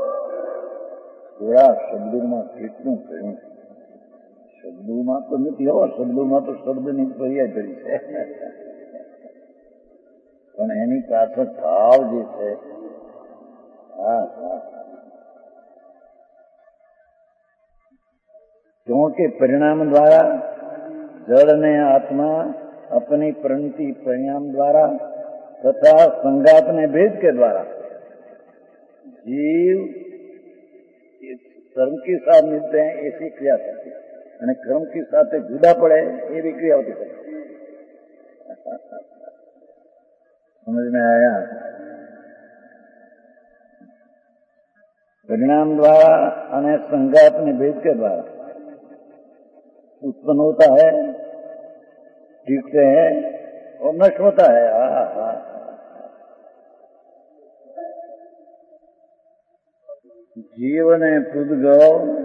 થોડા શબ્દોમાં કેટલું કહ્યું. શબ્દોમાં તો નથી હો, શબ્દોમાં તો શબ્દની ક્રિયા કરી છે પણ એની પાછળ ભાવ જે છે. હા હા क्योंकि परिणाम द्वारा जड़ ने आत्मा अपनी प्रणति परिणाम द्वारा तथा संगात ने भेद के द्वारा जीव कर्म के साथ मिलते हैं ऐसी क्रिया करती है અને कर्म के साथ जुदा पड़े ये भी क्रिया होती है. समझ में आया? परिणाम द्वारा અને संगात ने भेद के द्वारा उत्पन्न होता है, टिकते हैं और नष्ट होता है. हाँ हाँ जीवन पूदगल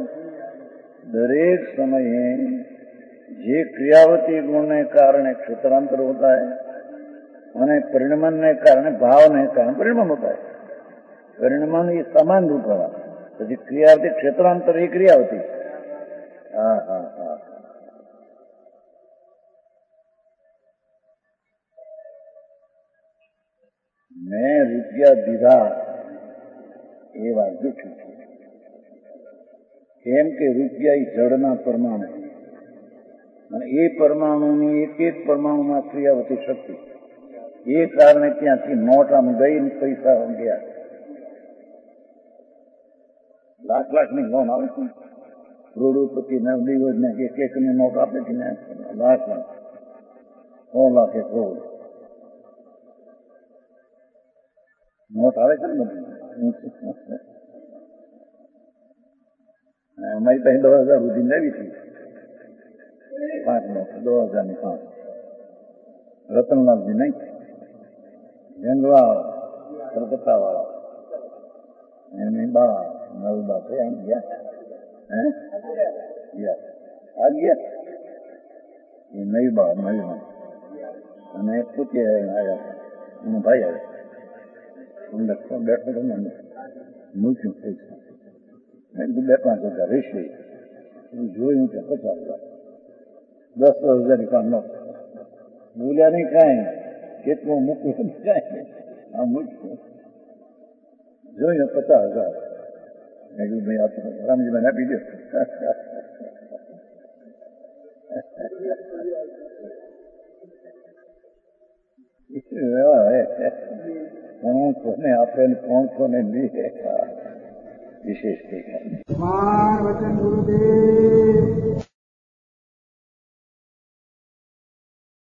दरेक समय जे क्रियावती गुण ने कारण क्षेत्रांतर होता है और परिणमन ने कारण भाव ने कारण परिणमन होता है. परिणमन ये समान रूप है तो क्रियावती क्षेत्रांतर ये क्रियावती. हाँ हाँ हाँ मैं रुपया दीधा ये बात जूठी केम के रुपया जड़ना परमाणु અને એ પરમાણુની એક એક પરમાણુમાં ક્રિયાવતી શક્તિ એ કારણે ત્યાંથી નોટ આમ ગઈ ને પૈસા ગયા. લાખ લાખની લોન આવે છે, કરોડોપતિ નવદીવજને એક એકની નોટ આપે છે ને, લાખ લાખ સો લાખ એક કરોડ નોટ આવે છે ને બધી. અમારી પાસે દસ હજાર સુધી લેવી હતી, પાંચ નોટ દો હજાર ની પાંચ. રતનલાલજી નહીં, જંગવા કલકત્તા વાળા એની બા નવબા છે અહીં ગયા. હે ગયા આ ગયા એ નવી બા નવી બા અને પોતે આવ્યા એનો ભાઈ આવ્યા બેઠો તો મને મૂક્યું પૈસા બે પાંચ હજાર રહેશે જોયું કે પચાસ હજાર દસ દસ હજાર ની પાંચ નો બોલ્યા નહીં કાંઈ કેટલું મૂક્યું કાંઈ આ મૂક્યું જોઈને પચાસ હજાર મેં કીધું ભાઈ આ રામજીભાઈ આપી દો. કોણ કોને આપે ને કોણ કોને લે વિશેષ થઈ. વચન ગુરુદેવ